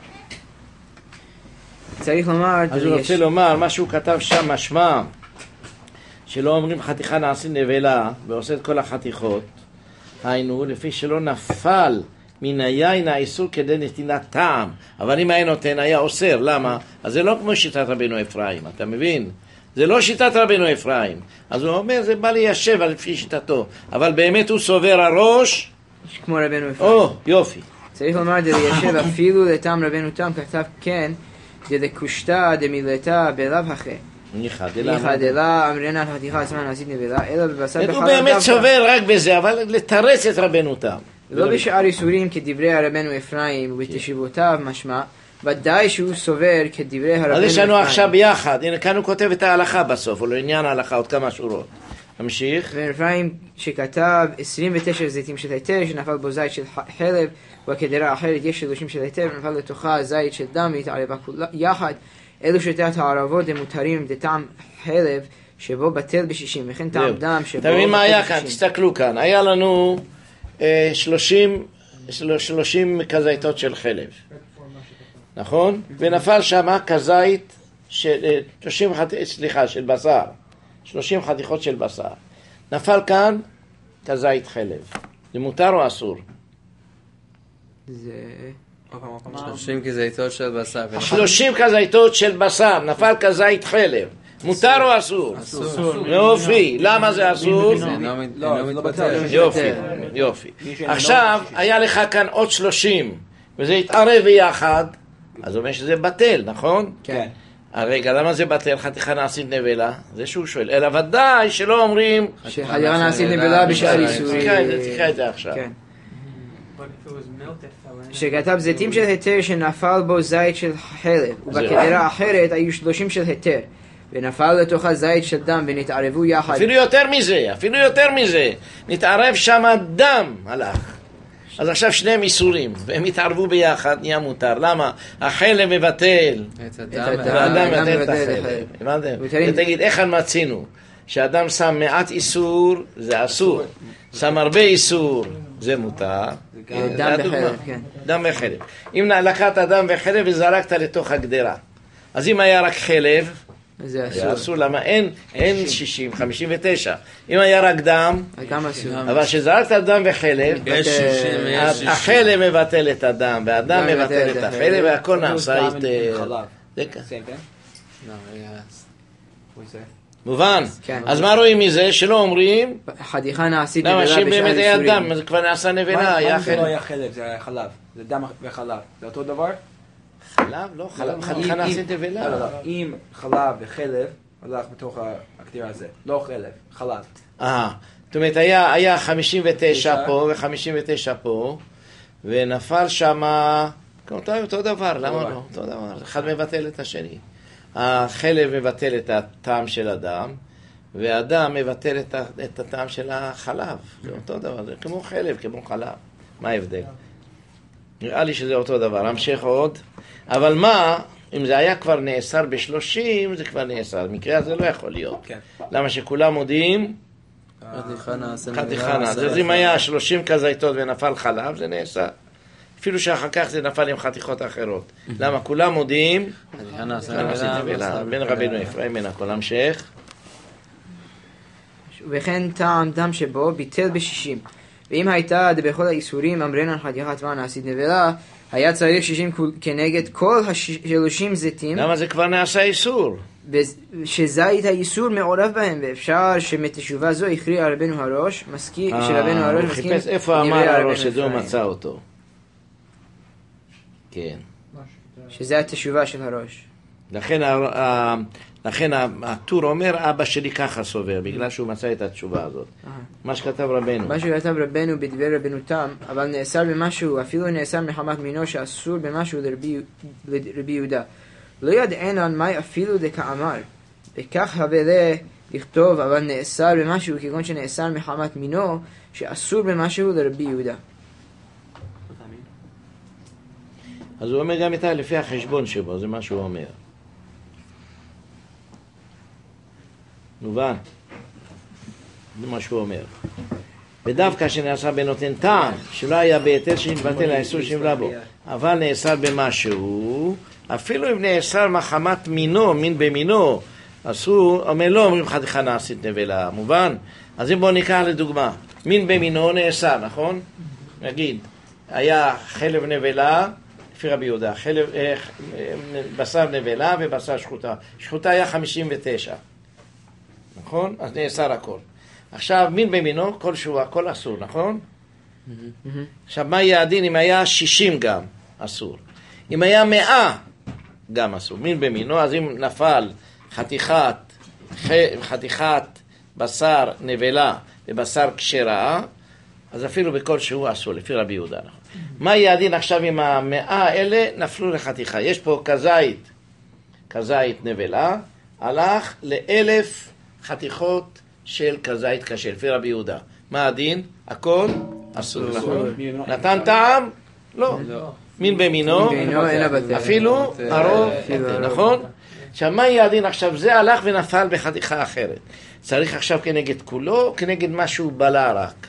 צריך לומר, אז הוא רוצה לומר, מה שהוא כתב שם משמע שלא אומרים חתיכה נעשית נבלה ועושה את כל החתיכות, היינו לפי שלא נפל מן היין האיסור כדי נתינת טעם, אבל אם היה נותן היה אוסר. למה? אז זה לא כמו שיטת רבנו אפרים, אתה מבין? זה לא שיטת רבנו אפרים. אז הוא אומר זה בא ליישב על לפי שיטתו, אבל באמת הוא סובר הראש כמו רבנו אפרים. יופי. צריך לומר ליישב אפילו לטעם רבנו תם כתב כן דקושטה דמילתה בלאו אחרי ניחא דלה אמרינן חתיכה עצמה נעשית נבלה אלא בבשר בחלב הוא באמת סובר רק בזה, אבל לתרץ את רבנו תם לא בשאר איסורים כדברי הרבנו אפרים ובתשיבותיו משמע ודאי שהוא סובר כדברי הרבנו אפרים. אז יש לנו עכשיו ביחד, הנה כאן הוא כותב את ההלכה בסוף, או לעניין ההלכה עוד כמה שורות. נמשיך. ואפרים שכתב 29 זיתים של היתר שנפל בו זית של חלב וכדרה אחרת יש שילושים של היתר ונפל לתוכה זית של דם והתערבה יחד אלו שתת הערבות הם מותרים דטעם חלב שבו בטל ב-60 וכן טעם דם שבו תבין מה היה כאן, תסתכלו כאן, היה לנו 30 כזיתות של חלב, נכון? ונפל שם כזית של 30 חתיכות של בשר, נפל כאן כזית חלב, זה מותר או אסור? זה 30 כזיתות של בשר. 30 כזיתות של בשר, נפל כזית חלב. מותר או אסור? אסור. יופי. למה זה אסור? לא בטל. יופי. עכשיו, היה לך כאן עוד 30, וזה התערב ביחד, אז אומר שזה בטל, נכון? כן. רגע, למה זה בטל? חתיכה נעשית נבלה? זה שהוא שואל. אלא ודאי שלא אומרים... שחתיכה נעשית נבלה בשאר איסורים. תקרא את זה עכשיו. כן. שכתב זיתים של היתר שנפל בו זית של חלב, ובקדרה אחרת היו 30 של היתר, ונפל לתוכה זית של דם ונתערבו יחד. אפילו יותר מזה. נתערב שם דם הלך. אז עכשיו שניהם איסורים, והם התערבו ביחד, נהיה מותר. למה? החלב מבטל. האדם מבטל את החלב. הבנתם? תגיד, איך מצינו? שאדם שם מעט איסור, זה אסור. שם הרבה איסור, זה מותר. דם וחלב, כן. דם וחלב. אם לקחת דם וחלב וזרקת לתוך הגדרה, אז אם היה רק חלב, זה אסור. למה? אין 60, 59. אם היה רק דם, אבל שזרקת דם וחלב, החלב מבטל את הדם, והדם מבטל את החלב, והכל נעשה מובן. אז מה רואים מזה? שלא אומרים חתיכה נעשית נבלה בשאר איסורים. באמת היה דם, זה כבר נעשה נבלה. מה זה לא היה חלב? זה היה חלב. זה דם וחלב. זה אותו דבר? חלב? לא, חתיכה נעשית נבלה. לא. אם חלב וחלב הלך בתוך הקדירה הזה. לא חלב, חלב. זאת אומרת, היה 59 פה ו59 פה, ונפל שם אותו דבר. למה לא? אותו דבר. אחד מבטל את השני. החלב מבטל את הטעם של הדם, והדם מבטל את הטעם של החלב. זה אותו דבר, זה כמו חלב, כמו חלב. מה ההבדל? נראה לי שזה אותו דבר. המשך עוד. אבל מה, אם זה היה כבר נאסר ב30, זה כבר נאסר. במקרה הזה לא יכול להיות. למה שכולם מודיעים? חתיכה נעשה. אז אם היה 30 כזיתות ונפל חלב, זה נאסר. אפילו שאחר כך זה נפל עם חתיכות אחרות. למה? כולם מודיעים? בין רבינו אפרים בין הכל. המשך. וכן טעם דם שבו ביטל ב60. ואם הייתה בכל האיסורים אמרנו חתיכת מה נעשית נבלה, היה צריך 60 כנגד כל 30 זיתים. למה זה כבר נעשה איסור? שזית האיסור מעורב בהם, ואפשר שמתשובה זו הכריע רבנו הראש, שרבנו הראש מסכים. חיפש איפה אמר הראש שזו מצא אותו. כן. שזה התשובה של הראש. לכן הטור אומר, אבא שלי ככה סובר, בגלל שהוא מצא את התשובה הזאת. מה שכתב רבנו. מה שכתב רבנו בדבר רבנו תם, אבל נאסר במשהו, אפילו נאסר מחמת מינו שאסור במשהו לרבי יהודה. לא ידענן מה אפילו דקאמר. וכך הבא לכתוב, אבל נאסר במשהו, כגון שנאסר מחמת מינו שאסור במשהו לרבי יהודה. אז הוא אומר גם איתה לפי החשבון שבו, זה מה שהוא אומר. מובן? זה מה שהוא אומר. ודווקא שנעשה בנותן טעם, שלא היה בהיתר שנתבטל האיסור שנבלה בו, אבל נאסר במשהו, אפילו אם נאסר מחמת מינו, מין במינו, אסור, אומר לא אומרים חתיכה נעשית נבלה, מובן? אז אם בואו ניקח לדוגמה, מין במינו נאסר, נכון? נגיד, היה חלב נבלה, לפי רבי יהודה, בשר נבלה ובשר שחוטה. שחוטה היה 59. נכון? אז נאסר הכל. עכשיו, מין במינו, כל שבוע, הכל אסור, נכון? עכשיו, מה יהיה הדין? אם היה 60 גם, אסור. אם היה 100, גם אסור. מין במינו, אז אם נפל חתיכת בשר נבלה ובשר כשרה, אז אפילו בכל שהוא אסור, לפי רבי יהודה. מה יהיה הדין עכשיו אם 100 האלה נפלו לחתיכה? יש פה כזית נבלה, הלך ל1000 חתיכות של כזית קשה, לפי רבי יהודה. מה הדין? הכל אסור. נתן טעם? לא. מין במינו, אפילו הרוב, נכון? עכשיו מה יהיה הדין עכשיו? זה הלך ונפל בחתיכה אחרת. צריך עכשיו כנגד כולו, כנגד משהו בלה רק.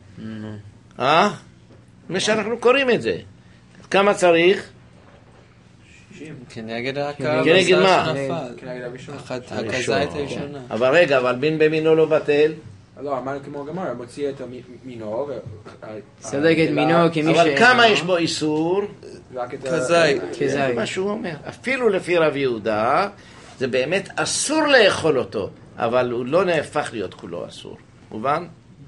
מה שאנחנו קוראים את זה. כמה צריך? כנגד מה? הכזית הראשונה. אבל רגע, אבל בין במינו לא בטל. לא, אמרנו כמו גמרא, מוציא את מינו. סלק את מינו כמי ש... אבל כמה יש בו איסור? כזית. מה שהוא אומר. אפילו לפי רבי יהודה, זה באמת אסור לאכול אותו, אבל הוא לא נהפך להיות כולו אסור. מובן?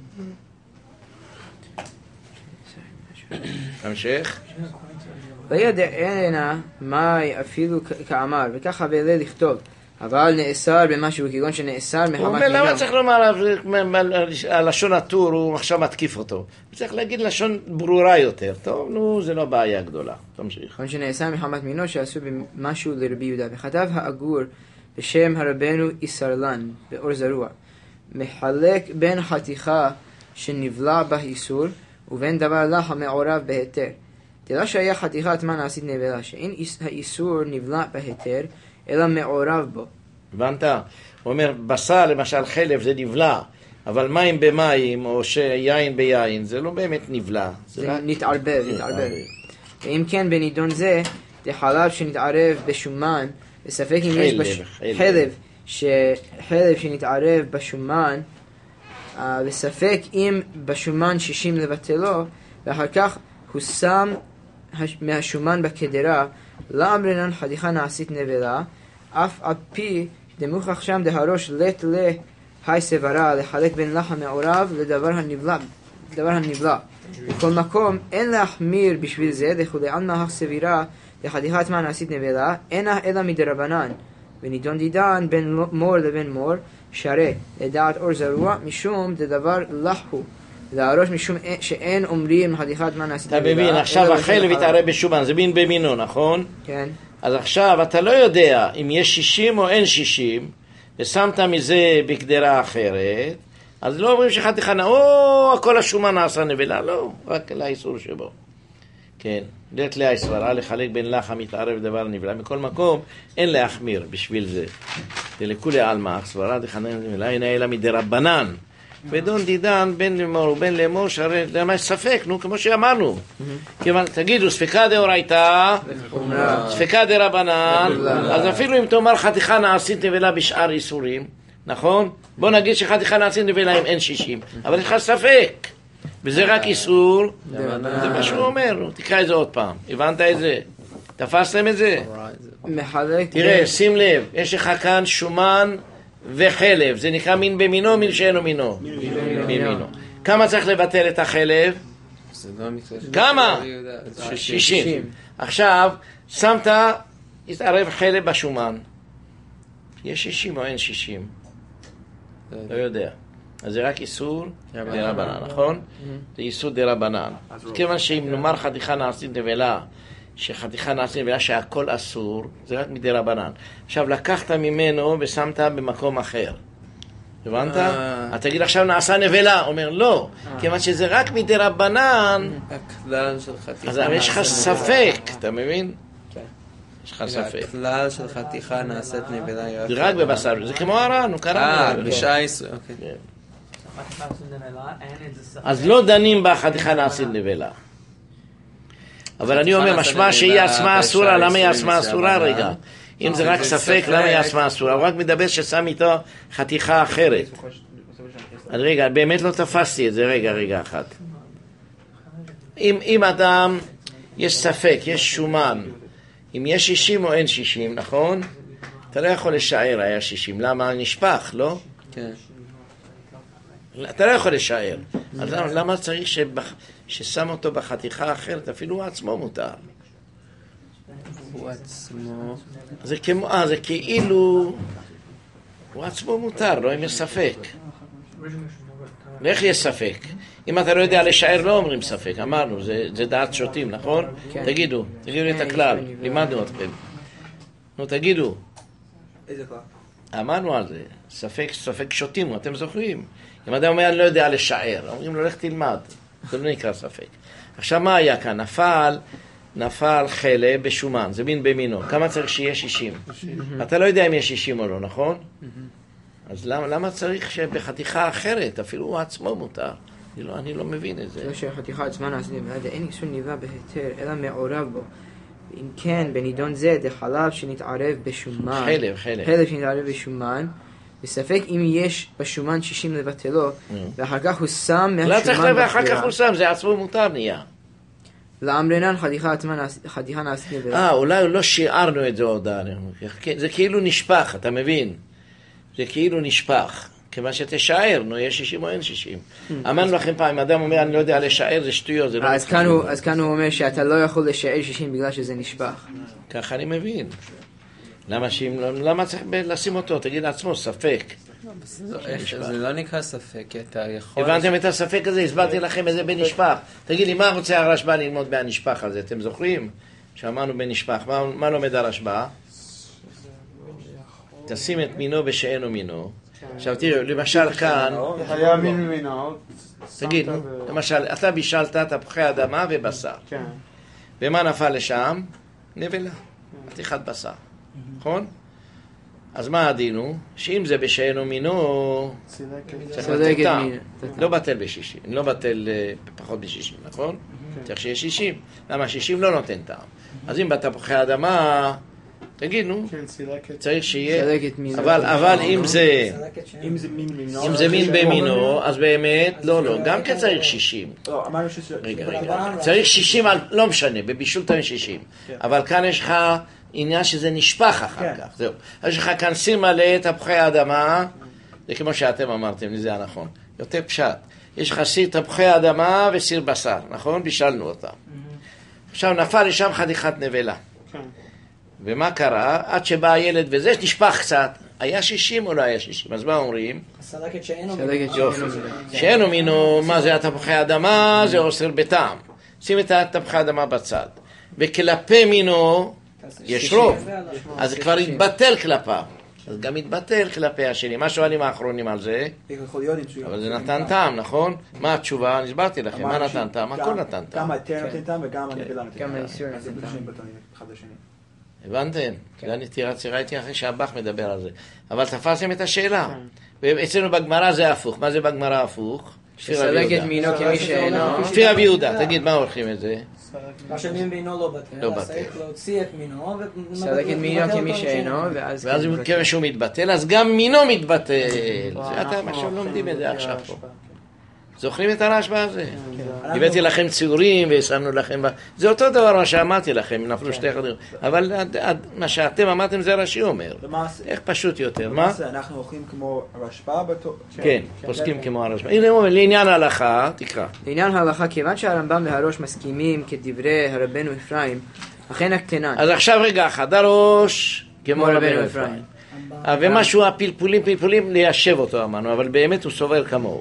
המשך. וידענה מאי אפילו כאמר, וככה בלה לכתוב, אבל נאסר במשהו כגון שנאסר מחמת מינו. הוא אומר, למה צריך לומר הלשון הטור, הוא עכשיו מתקיף אותו. צריך להגיד לשון ברורה יותר. טוב, נו, זה לא בעיה גדולה. תמשיך. כגון שנאסר מחמת מינו שעשו במשהו לרבי יהודה. וכתב האגור בשם הרבנו איסרלן, באור זרוע, מחלק בין חתיכה שנבלע בה איסור, ובין דבר לך המעורב בהיתר. תדע שהיה חתיכת מה נעשית נבלה, שאין האיסור נבלע בהיתר, אלא מעורב בו. הבנת? הוא אומר, בשר, למשל חלב, זה נבלע, אבל מים במים, או שיין ביין, זה לא באמת נבלע. זה נתערבב. ואם כן, בנידון זה, חלב שנתערב בשומן, בספק אם יש חלב שנתערב בשומן, בספק אם בשומן 60 לבטלו, ואחר כך הוא שם מהשומן בקדרה, לא אמרינן חתיכה נעשית נבלה, אף על פי דמוכח שם דהרוש לט להי סברה, לחלק בין לך המעורב לדבר הנבלה. בכל מקום, אין להחמיר בשביל זה, דכולי עלמא הסבירה, לחתיכת מה נעשית נבלה, אינה אלא מדרבנן, ונידון דידן בין מור לבין מור, שרה לדעת אור זרוע, משום דדבר לחו, להרוש משום שאין אומרים חתיכת מה נעשית נבלה. אתה מבין, עכשיו החלב יתערב בשומן, זה מין במינו, נכון? כן. אז עכשיו אתה לא יודע אם יש 60 או אין 60, ושמת מזה בקדרה אחרת, אז לא אומרים שחתיכה כל השומן נעשה נבלה, לא, רק לאיסור שבו. כן, דעת לאה סברה, לחלק בין לך המתערב דבר נבלה, מכל מקום אין להחמיר בשביל זה. ולכולי עלמא סברה דחנן נבלה, אינה אלא מדרבנן. ודון דידן בין לאמור ובין לאמור, שהרי למה יש ספק, נו, כמו שאמרנו. תגידו, ספקה דאורייתא, ספקה דרבנן, אז אפילו אם תאמר חתיכה נעשית נבלה בשאר איסורים, נכון? בוא נגיד שחתיכה נעשית נבלה אם אין 60, אבל יש לך ספק, וזה רק איסור, זה מה שהוא אומר, תקרא את זה עוד פעם, הבנת את זה? תפסתם את זה? תראה, שים לב, יש לך כאן שומן וחלב, זה נקרא מין במינו, מין שאינו מינו. במינו. כמה צריך לבטל את החלב? כמה? 60. עכשיו, שמת, התערב חלב בשומן. יש 60 או אין 60? לא יודע. אז זה רק איסור דרבנן, נכון? זה איסור דרבנן. כיוון שאם נאמר חתיכה נעשית נבלה, שחתיכה נעשית נבלה שהכל אסור, זה רק מדרבנן. עכשיו לקחת ממנו ושמת במקום אחר. הבנת? אתה תגיד עכשיו נעשה נבלה, אומר לא, כיוון שזה רק מדרבנן, הכלל של חתיכה. אז יש לך ספק, אתה מבין? יש לך ספק. הכלל של חתיכה נעשית נבלה. זה רק בבשר, זה כמו הרען, הוא קרא. בשעה איסור, אוקיי. אז לא דנים בחתיכה נעשית נבלה. אבל אני אומר, משמע שהיא עצמה אסורה, למה היא עצמה אסורה רגע? אם זה רק ספק, למה היא עצמה אסורה? הוא רק מדבר ששם איתו חתיכה אחרת. אז רגע, באמת לא תפסתי את זה, רגע אחת. אם אדם, יש ספק, יש שומן, אם יש 60 או אין 60, נכון? אתה לא יכול לשער היה 60, למה נשפך, לא? כן. אתה לא יכול לשער. אז למה צריך ששם אותו בחתיכה אחרת? אפילו הוא עצמו מותר. הוא עצמו... זה כאילו... הוא עצמו מותר, לא אם יש ספק. ואיך יש ספק? אם אתה לא יודע לשער, לא אומרים ספק. אמרנו, זה דעת שוטים, נכון? תגידו את הכלל. לימדנו אתכם. נו, תגידו. איזה כלל? אמרנו על זה. ספק שוטים, אתם זוכרים? אם אדם אומר, אני לא יודע לשער, אומרים לו, לך תלמד. זה לא נקרא ספק. עכשיו, מה היה כאן? נפל חלב בשומן, זה מין במינו. כמה צריך שיהיה 60? אתה לא יודע אם יש 60 או לא, נכון? אז למה צריך שבחתיכה אחרת, אפילו הוא עצמו מותר? אני לא מבין את זה. זה שהחתיכה עצמה נעשית נבלה, אין איסור נבלה בהיתר, אלא מעורב בו. אם כן, בנידון זה, חלב שנתערב בשומן. חלב שנתערב בשומן. בספק אם יש בשומן 60 לבטלו, ואחר כך הוא שם מהשומן... לא צריך לב, אחר כך הוא שם, זה עצמו מותר נהיה. לאמרנן חתיכה נעשית נבלה. אולי לא שיערנו את זה עוד. זה כאילו נשפך, אתה מבין? זה כאילו נשפך. כיוון שתשער, יש 60 או אין 60. אמרנו לכם פעם, אדם אומר, אני לא יודע לשער, זה שטויות, זה לא... אז כאן הוא אומר שאתה לא יכול לשער 60 בגלל שזה נשפך. ככה אני מבין. למה צריך לשים אותו? תגיד לעצמו, ספק. זה לא נקרא ספק, אתה יכול... הבנתם את הספק הזה? הסברתי לכם איזה בנשפך. תגיד לי, מה רוצה הרשב"א ללמוד מהנשפך הזה? אתם זוכרים? שאמרנו בנשפך. מה לומד הרשב"א? תשים את מינו בשאינו מינו. עכשיו תראו, למשל כאן... היה מין מינו. תגיד, למשל, אתה בישלת תפוחי אדמה ובשר. כן. ומה נפל לשם? נבלה. חתיכת בשר. נכון? אז מה הדין הוא? שאם זה בשאינו מינו, צריך לתת טעם. לא בטל ב-60, לא בטל פחות ב-60, נכון? צריך שיהיה 60. למה 60 לא נותן טעם? אז אם בתפוחי אדמה, תגיד, נו, צריך שיהיה... אבל אם זה מין במינו, אז באמת, לא, גם כן צריך 60. רגע, צריך 60, לא משנה, בבישול תמיד 60. אבל כאן יש לך... עניין שזה נשפך אחר כך, זהו. אז יש לך כאן סיר מלא, תפוחי האדמה, זה כמו שאתם אמרתם, זה הנכון. יותר פשט. יש לך סיר תפוחי האדמה וסיר בשר, נכון? בישלנו אותם. עכשיו נפל לשם חתיכת נבלה. ומה קרה? עד שבא הילד וזה נשפך קצת. היה 60 או לא היה 60? אז מה אומרים? סלקת שאינו שאינו מינו, מה זה התפוחי האדמה? זה אוסר בטעם. שים את התפוחי האדמה בצד. וכלפי מינו, יש רוב, אז זה כבר יתבטל כלפיו, אז גם יתבטל כלפי השני. מה שואלים האחרונים על זה? אבל זה נתן טעם, נכון? מה התשובה? אני הסברתי לכם, מה נתן טעם? הכל נתן טעם. גם היתר נתן טעם וגם הנבלה נתן טעם. גם האיסור נתן טעם. הבנתם? ראיתי אחרי שהבח מדבר על זה. אבל תפסתם את השאלה. ואצלנו בגמרא זה הפוך. מה זה בגמרא הפוך? שסלק את מינו כמי שאינו. כפיר רבי יהודה, תגיד מה הולכים את זה? מה שמין בינו לא בטל, צריך להוציא את מינו, סלק את מינו כמי שאינו, ואז כיוון שהוא מתבטל, אז גם מינו מתבטל. זה אתה מה שלומדים את זה עכשיו פה. זוכרים את הרשב"א הזה? הבאתי לכם ציורים ושמנו לכם... זה אותו דבר מה שאמרתי לכם, נפלו שתי חדרים. אבל מה שאתם אמרתם זה רש"י אומר. איך פשוט יותר, מה? אנחנו הולכים כמו הרשב"א? כן, פוסקים כמו הרשב"א. הנה הוא אומר, לעניין ההלכה, תקרא. לעניין ההלכה, כיוון שהרמב"ם והראש מסכימים כדברי הרבנו אפרים, אכן הקטנן. אז עכשיו רגע אחד, הראש כמו רבנו אפרים. ומשהו הפלפולים ליישב אותו אמרנו, אבל באמת הוא סובר כמוהו.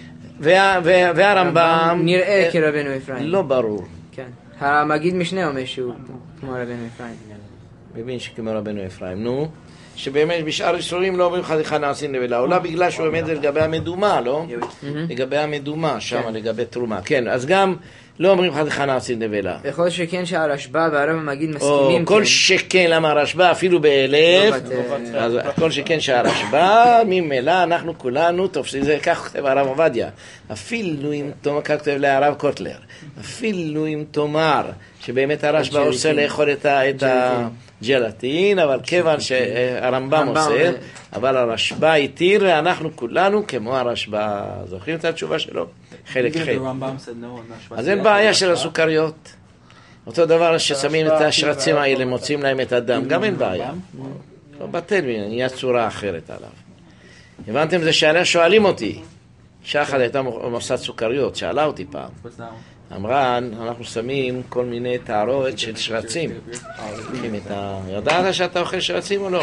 והרמב"ם נראה כרבנו אפרים. לא ברור. כן. המגיד משנה אומר שהוא כמו רבנו אפרים. מבין שכמו רבנו אפרים. נו, שבאמת בשאר איסורים לא אומרים חתיכה נעשית נבלה. אולי בגלל שהוא עומד לגבי המדומה, לא? לגבי המדומה, שם לגבי תרומה. כן, אז גם לא אומרים חתיכה נעשית נבלה. יכול שכן שהרשב"א והרב המגיד מסכימים. כל שכן, למה הרשב"א אפילו באלף, אז כל שכן שהרשב"א, ממילא אנחנו כולנו תופסים, זה כך כותב הרב עובדיה. אפילו אם תאמר, כך כותב להרב קוטלר, אפילו אם תאמר שבאמת הרשב"א עושה לאכול את הג'לטין, אבל כיוון שהרמב"ם עושה, אבל הרשב"א התיר, ואנחנו כולנו כמו הרשב"א. זוכרים את התשובה שלו? חלק חלק. אז אין בעיה של הסוכריות. אותו דבר ששמים את השרצים האלה, מוצאים להם את הדם, גם אין בעיה. לא בטל, נהיה צורה אחרת עליו. הבנתם? זה שעליה שואלים אותי. אישה אחת הייתה מוסד סוכריות, שאלה אותי פעם. אמרה, אנחנו שמים כל מיני תערובת של שרצים. ידעת שאתה אוכל שרצים או לא?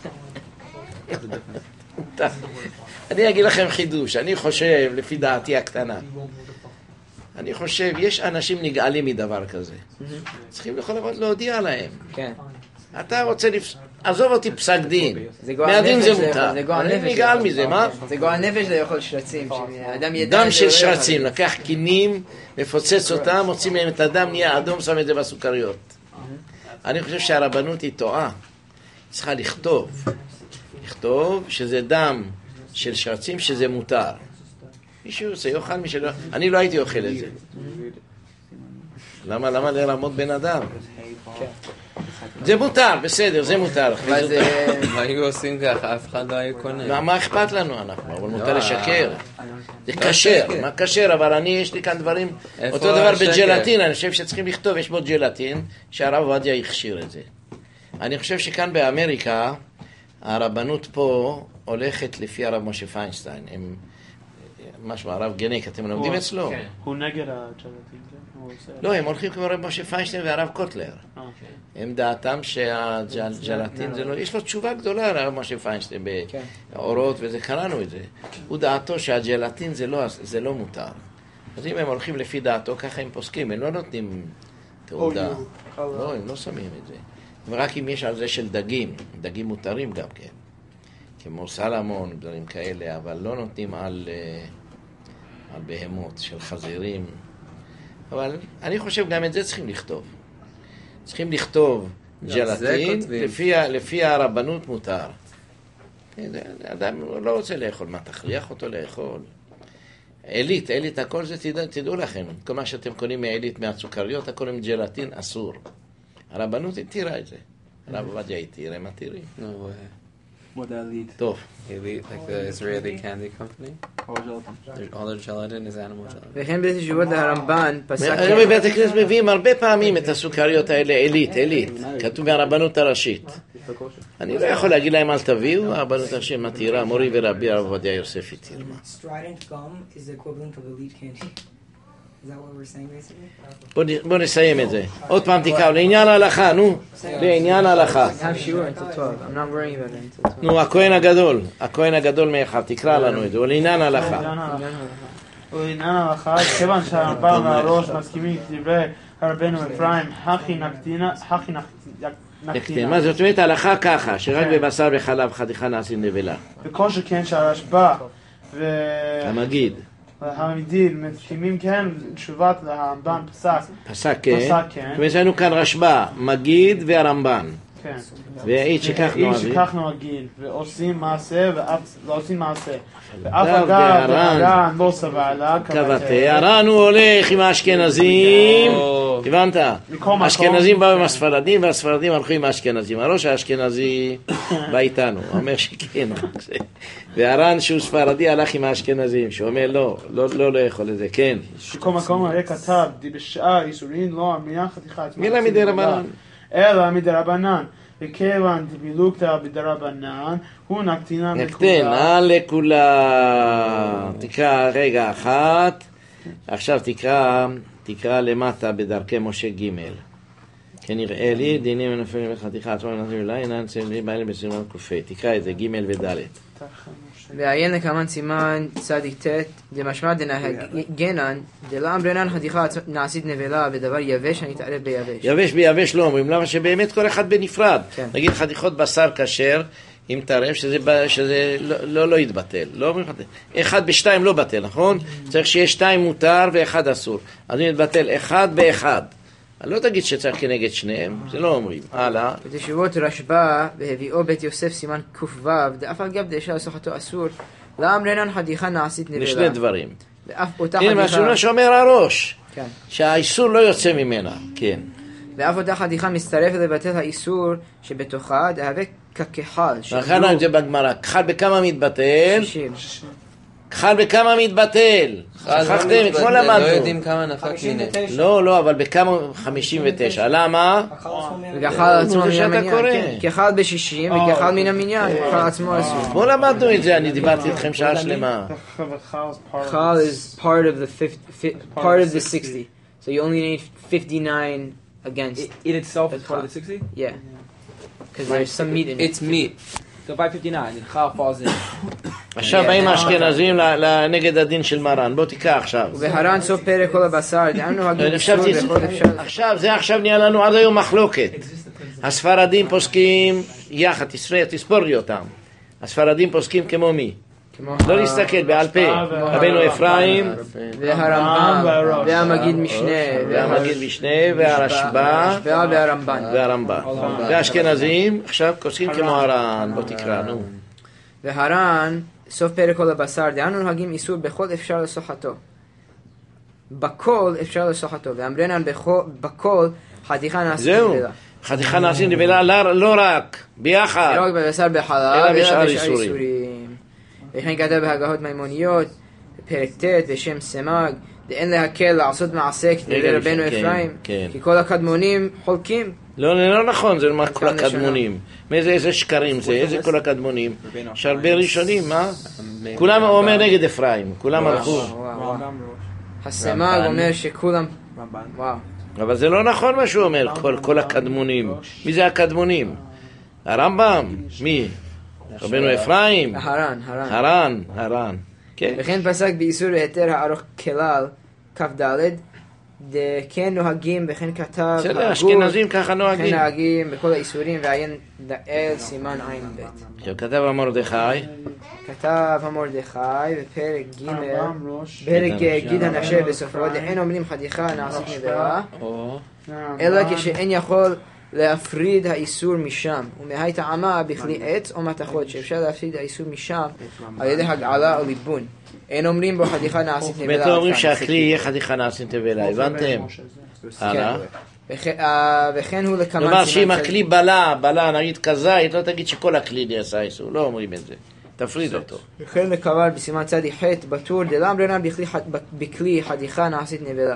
אני אגיד לכם חידוש, אני חושב, לפי דעתי הקטנה, אני חושב, יש אנשים נגעלים מדבר כזה. צריכים לכל דבר להודיע להם. אתה רוצה עזוב אותי פסק דין. מהדין זה מותר. אני נגעל מזה, מה? זה גועל נפש לאכול שרצים. דם של שרצים, לקח קינים, מפוצץ אותם, מוצאים מהם את הדם, נהיה אדום, שם את זה בסוכריות. אני חושב שהרבנות היא טועה. צריכה לכתוב שזה דם של שרצים, שזה מותר. מישהו עושה, יאכל מי שלא... אני לא הייתי אוכל את זה. למה לרמות בן אדם? זה מותר, בסדר, זה מותר. מה היו עושים ככה? אף אחד לא היה קונה. מה אכפת לנו אנחנו? אבל מותר לשקר. זה כשר, מה כשר? אבל יש לי כאן דברים, אותו דבר בג'לטין, אני חושב שצריכים לכתוב, יש בו ג'לטין, שהרב עובדיה הכשיר את זה. אני חושב שכאן באמריקה, הרבנות פה הולכת לפי הרב משה פיינשטיין. הם, משהו, הרב גניק, אתם לומדים אצלו? הוא נגד הג'לטין, לא, הם הולכים כמו רב משה פיינשטיין והרב קוטלר. הם דעתם שהג'לטין זה לא, יש לו תשובה גדולה הרב משה פיינשטיין באורות, וזה קראנו את זה. הוא דעתו שהג'לטין זה לא מותר. אז אם הם הולכים לפי דעתו, ככה הם פוסקים, הם לא נותנים תעודה. לא, הם לא שמים את זה. ורק אם יש על זה של דגים, דגים מותרים גם כן. כמו סלמון, דברים כאלה, אבל לא נותנים על בהמות של חזירים. אבל אני חושב גם את זה צריכים לכתוב. צריכים לכתוב ג'לטין, לפי הרבנות מותר. אדם לא רוצה לאכול, מה תכריח אותו לאכול? עילית, הכל זה תדעו לכם. כל מה שאתם קונים מעילית, מהסוכריות, הכל עם ג'לטין אסור. הרבנות התירה את זה. הרב עובדיה התיר, הם מתירים. What elite? טוב. Elite, like the Israeli candy company? All their gelatin is animal gelatin. וכן בתשובות הרמב"ן פסק... היום בבית הכנסת מביאים הרבה פעמים את הסוכריות האלה, עילית. כתוב מהרבנות הראשית. אני לא יכול להגיד להם אל תביאו, הרבנות הראשית מתירה, מורי ורבי הרב עובדיה יוסף התיר. Strident gum is the equivalent of elite candy. Is that what we're saying basically? בוא נסיים את זה. עוד פעם תקרא, לעניין ההלכה, נו. לעניין ההלכה. נו, הכהן הגדול מאחר, תקרא לנו את זה. לעניין ההלכה. ולעניין ההלכה, כיוון שהרמב"ם והראש מסכימים כדברי רבנו אפרים, הכי נקטינה. מה זאת אומרת ההלכה ככה, שרק בבשר וחלב חתיכה נעשים נבלה. וכל שכן שהרשב"א המגיד. המגיד מסכימים כן, תשובת הרמב"ן פסק כן. זאת אומרת, לנו כאן רשב"א, מגיד והרמב"ן. כן. ואיש שכך נוהגים, ועושים מעשה ואף לא עושים מעשה. ואף אגב והר"ן לא סבל לה כבתי. הר"ן הוא הולך עם האשכנזים, הבנת? האשכנזים באו עם הספרדים, והספרדים הלכו עם האשכנזים. הראש האשכנזי בא איתנו, הוא אומר שכן. והר"ן שהוא ספרדי הלך עם האשכנזים, שהוא אומר לא לאכול את זה, כן. בכל מקום הרי כתב, בשעה איסורין לא אמייה חתיכה עצמה. מילה מדרבנן. אלא מדרבנן. וכיוון דבילוקתא בדרבנן, הוא נקטינה לכולה. תקרא רגע אחת, עכשיו תקרא למטה בדרכי משה ג' כנראה לי, דינים ונפלים לחתיכה עצמם ונפלים אליי, אינן צללים בעלים בסימן קופי. תקרא את זה, ג' וד'. ועיין לקמן סימן צדיק ת' דמשמע דנהגנן דלא אמרנן חתיכה נעשית נבלה בדבר יבש הנתערב ביבש. יבש ביבש לא אומרים, למה שבאמת כל אחד בנפרד. נגיד חתיכות בשר כשר עם טרף שזה לא יתבטל. לא אומרים אחד בשתיים לא בטל, נכון? צריך שיש שתיים מותר ואחד אסור. אז אם יתבטל אחד באחד. לא תגיד שצריך כנגד שניהם, זה לא אומרים. הלאה. בתשובות רשב"א והביאו בית יוסף סימן ק"ו דאף על גב דאישה לסוחתו אסור לא אמרנן חתיכה נעשית נבלה. לשני דברים. ואף אותה הנה מה שאומר הראש, שהאיסור לא יוצא ממנה. כן. ואף אותה חתיכה מצטרפת לבטל האיסור שבתוכה דהווה ככחל. לכן זה בגמרא, כחל בכמה מתבטל? 60. כחל בכמה מתבטל? שכחתם, אתמול למדנו. לא יודעים כמה נפק מיני. לא, אבל בכמה 59. למה? וכחל עצמו מן המניין. כחל ב-60 וכחל מן המניין. כחל עצמו אסור. אתמול למדנו את זה, אני דיברתי איתכם שעה שלמה. כחל is part of the 60. So you only need 59 against. It itself is part of the 60? Yeah. Because there's some meat in it. It's meat. So 559, and Chal falls in. עכשיו באים האשכנזים נגד הדין של מרן. בוא תיקח עכשיו. ובהר"ן סוף פרק כל הבשר, דאמנו הגיל עכשיו נהיה לנו עד היום מחלוקת. הספרדים פוסקים יחד, תספור לי אותם. הספרדים פוסקים כמו מי? לא להסתכל בעל פה. רבנו אפרים והרמב"ם והמגיד משנה והרשב"א והרמב"ן והאשכנזים עכשיו פוסקים כמו הר"ן. בוא תקרא, נו. והר"ן סוף פרק כל הבשר דאנו נוהגים איסור בכל אפשר לסוחתו. בכל אפשר לסוחתו ואמרנן בכל חתיכה נעשית נבלה. חתיכה נעשית נבלה לא רק, ביחד. לא רק בבשר בחלב, אלא אלא בשאר בשאר איסורים. איסורים. וכן כתב בהגהות מימוניות, פרק ט' בשם סמ"ג, דאין להקל לעשות מעשה כדברי רבנו כן, אפרים, כן. כי כל הקדמונים חולקים. לא נכון, זה מה כל כאן לשנה. הקדמונים. איזה שקרים זה, איזה כל הקדמונים? יש הרבה ראשונים, מה? כולם אומר נגד אפרים, כולם הלכו. וואו. הסמ"ג אומר שכולם... וואו. אבל זה לא נכון מה שהוא אומר, כל הקדמונים. מי זה הקדמונים? הרמב"ם? מי? רבנו אפרים? הר"ן. כן. וכן פסק באיסור היתר הארוך כלל, כ"ד, כן נוהגים וכן כתב בסדר, אשכנזים ככה נוהגים. כן נוהגים בכל האיסורים ועיין לאל סימן עין ב'. עכשיו כתב המרדכי, כתב המרדכי בפרק ג' פרק גיד הנשה בסופו, דאין אומרים חתיכה נעשית נבלה, אלא כשאין יכול להפריד האיסור משם, ומהי טעמה בכלי עץ או מתכות, שאפשר להפריד האיסור משם על ידי הגעלה או ליבון. אין אומרים בו חתיכה נעשית נבלה. באמת לא אומרים שהכלי יהיה חתיכה נעשית נבלה, הבנתם? הלאה. וכן הוא לקמן כלומר שאם הכלי בלה, נגיד כזית, לא תגיד שכל הכלי נעשה איסור, לא אומרים את זה. תפריד אותו. וכן מקבל בסימן צדי ח' בטור דלם רנן בכלי חתיכה נעשית נבלה.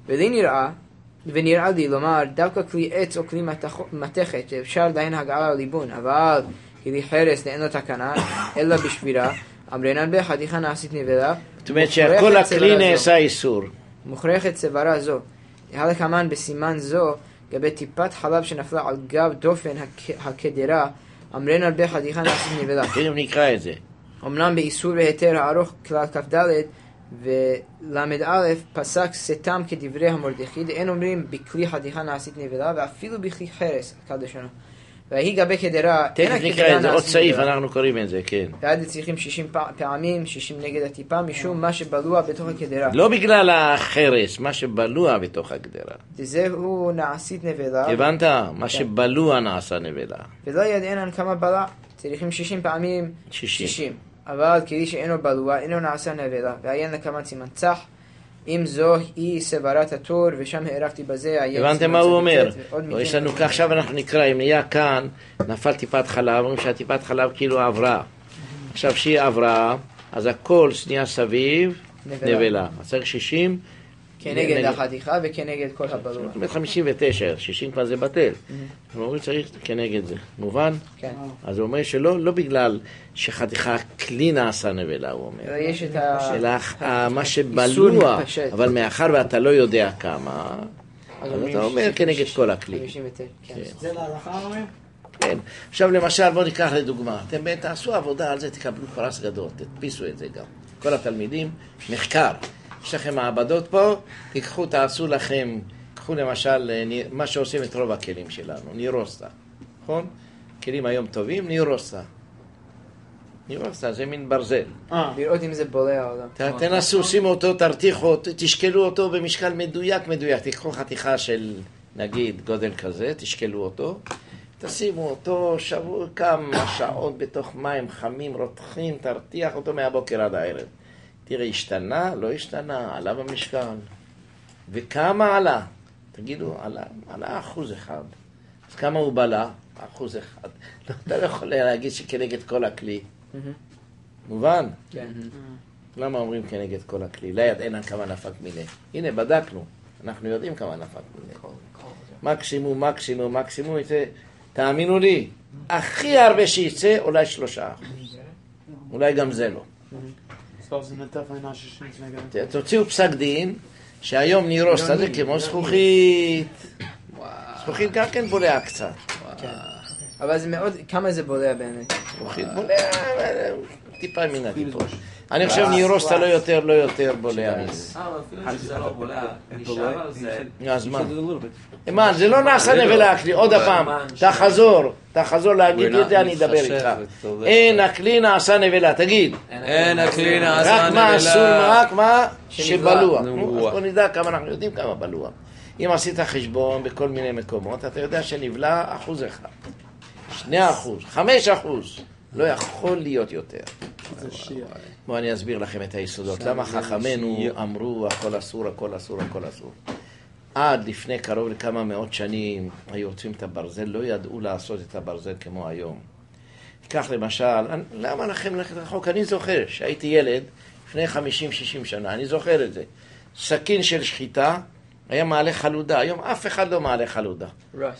ונראה לי לומר דווקא כלי עץ או כלי מתכת שאפשר להן הגעה או ליבון, אבל כלי חרס אין לו תקנה אלא בשבירה, אמרינן בחתיכה נעשית נבלה. זאת אומרת שכל הכלי נעשה איסור. מוכרחת צווארה זו. הלקמן בסימן זו גבי טיפת חלב שנפלה על גב דופן הקדרה, אמרינן בחתיכה נעשית נבלה. תראו נקרא את זה. אמנם באיסור והיתר הארוך כלל כ"ד ולמד א' פסק סתם כדברי המרדכי, אין אומרים בכלי חתיכה נעשית נבלה ואפילו בכלי חרס, כד לשונו. והיא גבי קדרה, תכף נקרא את זה, עוד סעיף אנחנו קוראים את זה, כן. ועד צריכים 60 פעמים, 60 נגד הטיפה, משום מה שבלוע בתוך הקדרה. לא בגלל החרס, מה שבלוע בתוך הקדרה. זהו נעשית נבלה. הבנת? מה שבלוע נעשה נבלה. ולא ידענן כמה בלע, צריכים 60 פעמים 60. אבל כלי שאינו בלוע, אינו נעשה נבלה, ועיין לכמה סימן צח, אם זו היא סברת התור, ושם הערכתי בזה. הבנתם מה הוא אומר? יש לנו כך, עכשיו אנחנו נקרא, אם נהיה כאן, נפל טיפת חלב, אומרים שהטיפת חלב כאילו עברה. עכשיו שהיא עברה, אז הכל נהיה סביב נבלה. אז צריך 60. כנגד החתיכה וכנגד כל הבלוע. זאת אומרת 59, 60 כבר זה בטל. אנחנו אומרים צריך כנגד זה. מובן? כן. אז הוא אומר שלא, לא בגלל שחתיכה כלי נעשה נבלה, הוא אומר. יש את אלא מה שבלוע, אבל מאחר ואתה לא יודע כמה, אז אתה אומר כנגד כל הכלי. 59, כן. זה להלכה אומרים? כן. עכשיו למשל, בואו ניקח לדוגמה. אתם תעשו עבודה על זה, תקבלו פרס גדול, תדפיסו את זה גם. כל התלמידים, מחקר. יש לכם מעבדות פה, תיקחו, תעשו לכם, קחו למשל מה שעושים את רוב הכלים שלנו, נירוסטה, נכון? כלים היום טובים, נירוסטה. נירוסטה זה מין ברזל. לראות אם זה בולע או לא. תנסו, שימו אותו, תרתיחו אותו, תשקלו אותו במשקל מדויק. תיקחו חתיכה של נגיד גודל כזה, תשקלו אותו, תשימו אותו כמה שעות בתוך מים חמים, רותחים, תרתיח אותו מהבוקר עד הערב. תראה, השתנה, לא השתנה, עלה במשקל. וכמה עלה? תגידו, עלה 1%. אז כמה הוא בלע? 1%. אתה לא יכול להגיד שכנגד כל הכלי. מובן? כן. למה אומרים כנגד כל הכלי? לא ידענה כמה נפק מילה. הנה, בדקנו. אנחנו יודעים כמה נפק מילה. מקסימום יצא, תאמינו לי, הכי הרבה שיצא, אולי 3%. אולי גם זה לא. תוציאו פסק דין שהיום נירוסטה זה כמו זכוכית. זכוכית גם כן בולע קצת. אבל זה מאוד, כמה זה בולע באמת? זכוכית בולע טיפה מן הטיפות. אני חושב נירוסטה לא יותר בולע מזה. אפילו שזה לא בולע, נשאר על זה. אז מה? זה לא נעשה נבלה הכלי. עוד הפעם, תחזור להגיד את זה, אני אדבר איתך. אין הכלי נעשה נבלה, תגיד. אין הכלי נעשה נבלה. רק מה אסור, רק מה שבלוע. אז בוא נדע כמה אנחנו יודעים כמה בלוע. אם עשית חשבון בכל מיני מקומות, אתה יודע שנבלה 1%, 2%, 5%. לא יכול להיות יותר. בואו אני אסביר לכם את היסודות. למה חכמינו אמרו הכל אסור, הכל אסור, הכל אסור. עד לפני קרוב לכמה מאות שנים היו רוצים את הברזל, לא ידעו לעשות את הברזל כמו היום. כך למשל, למה לכם ללכת רחוק? אני זוכר שהייתי ילד לפני 50-60 שנה, אני זוכר את זה. סכין של שחיטה היה מעלה חלודה, היום אף אחד לא מעלה חלודה.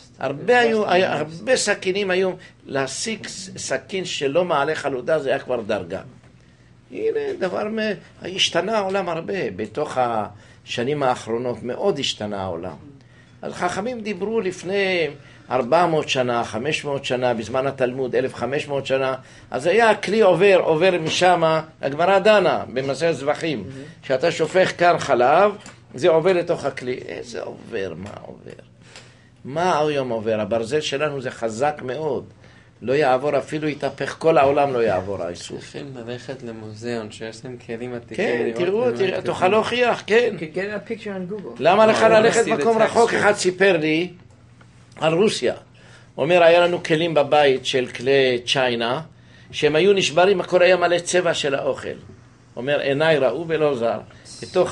הרבה סכינים היום, להשיג סכין שלא מעלה חלודה זה היה כבר דרגה. הנה דבר, השתנה העולם הרבה, בתוך השנים האחרונות מאוד השתנה העולם. אז חכמים דיברו לפני 400 שנה, 500 שנה, בזמן התלמוד 1500 שנה, אז היה הכלי עובר משם, הגמרא דנה במסכת זבחים, שאתה שופך כאן חלב, זה עובר לתוך הכלי. איזה עובר, מה עובר? מה היום עובר? הברזל שלנו זה חזק מאוד. לא יעבור, אפילו יתהפך, כל העולם לא יעבור האיסוף. צריכים ללכת למוזיאון שיש להם כלים עתיקים. כן, תראו, תוכל להוכיח, כן. get a picture on Google. למה לך ללכת מקום רחוק? אחד סיפר לי על רוסיה. הוא אומר, היה לנו כלים בבית של כלי צ'יינה, שהם היו נשברים, הכל היה מלא צבע של האוכל. הוא אומר, עיניי ראו ולא זר. בתוך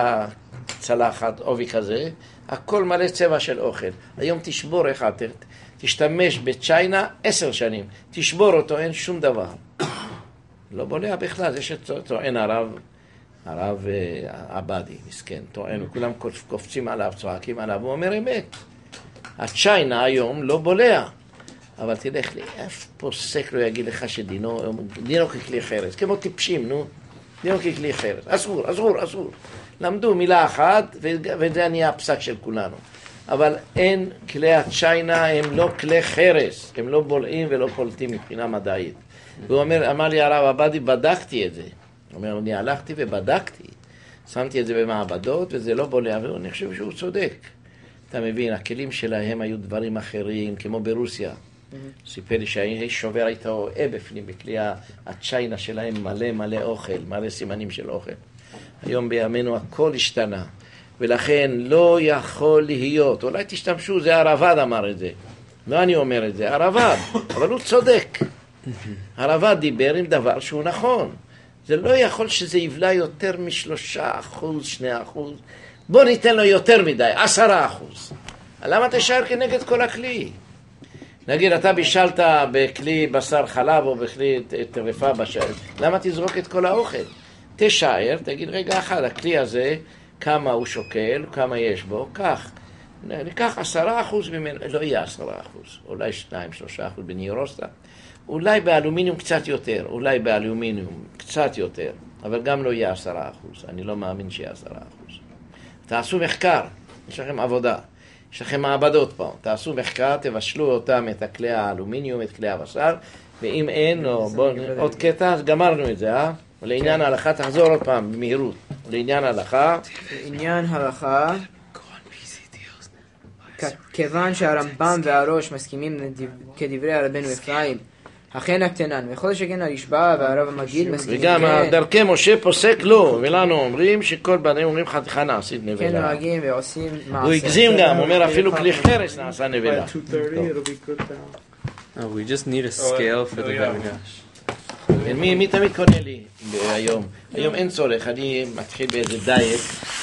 הצלחת, עובי כזה, הכל מלא צבע של אוכל. היום תשבור אחד, תשתמש בצ'יינה 10 שנים, תשבור אותו, אין שום דבר. לא בולע בכלל, זה שטוען הרב עבדי, מסכן, טוען, וכולם קופצים עליו, צועקים עליו, הוא אומר אמת. הצ'יינה היום לא בולע, אבל תלך לי, אף פוסק לא יגיד לך שדינו ככלי חרס, כמו טיפשים, נו, דינו ככלי חרס, אסור. למדו מילה אחת, וזה נהיה הפסק של כולנו. אבל אין, כלי הצ'יינה הם לא כלי חרס, הם לא בולעים ולא פולטים מבחינה מדעית. והוא אמר לי הרב עבדי, בדקתי את זה. הוא אומר, אני הלכתי ובדקתי, שמתי את זה במעבדות וזה לא בולע, ואני חושב שהוא צודק. אתה מבין, הכלים שלהם היו דברים אחרים, כמו ברוסיה. סיפר לי שהשובר הייתה רואה בפנים, בכלי הצ'יינה שלהם מלא אוכל, מלא סימנים של אוכל. היום בימינו הכל השתנה. ולכן לא יכול להיות, אולי תשתמשו, זה הרב"ד אמר את זה, לא אני אומר את זה, הרב"ד, אבל הוא צודק. הרב"ד דיבר עם דבר שהוא נכון. זה לא יכול שזה יבלע יותר מ3%, 2%. בוא ניתן לו יותר מדי, 10%. למה תשאר כנגד כל הכלי? נגיד, אתה בישלת בכלי בשר חלב או בכלי טרפה בשל, למה תזרוק את כל האוכל? תשאר, תגיד רגע אחד, הכלי הזה, כמה הוא שוקל, כמה יש בו, כך. ניקח 10% ממנו, לא יהיה 10%, אולי 2-3% בנירוסטה, אולי באלומיניום קצת יותר, אבל גם לא יהיה 10%, אני לא מאמין שיהיה 10%. תעשו מחקר, יש לכם עבודה, יש לכם מעבדות פה, תעשו מחקר, תבשלו אותם את הכלי האלומיניום, את כלי הבשר, ואם אין, עוד קטע, אז גמרנו את זה, ולעניין ההלכה, תחזור עוד פעם במהירות. לעניין ההלכה, כיוון שהרמב"ם והראש מסכימים כדברי הרבנו אפרים, אכן הקטנן, וכל שכן הרשב"א והרב המגיד מסכימים. וגם דרכי משה פוסק לא, ולנו אומרים שכל בני אומרים חתיכה נעשית נבלה. כן נוהגים ועושים מעשה. הוא הגזים גם, אומר אפילו כלי חרס נעשה נבלה. We just need a scale for the Bagash. מי תמיד קונה לי היום? היום אין צורך, אני מתחיל באיזה דייט.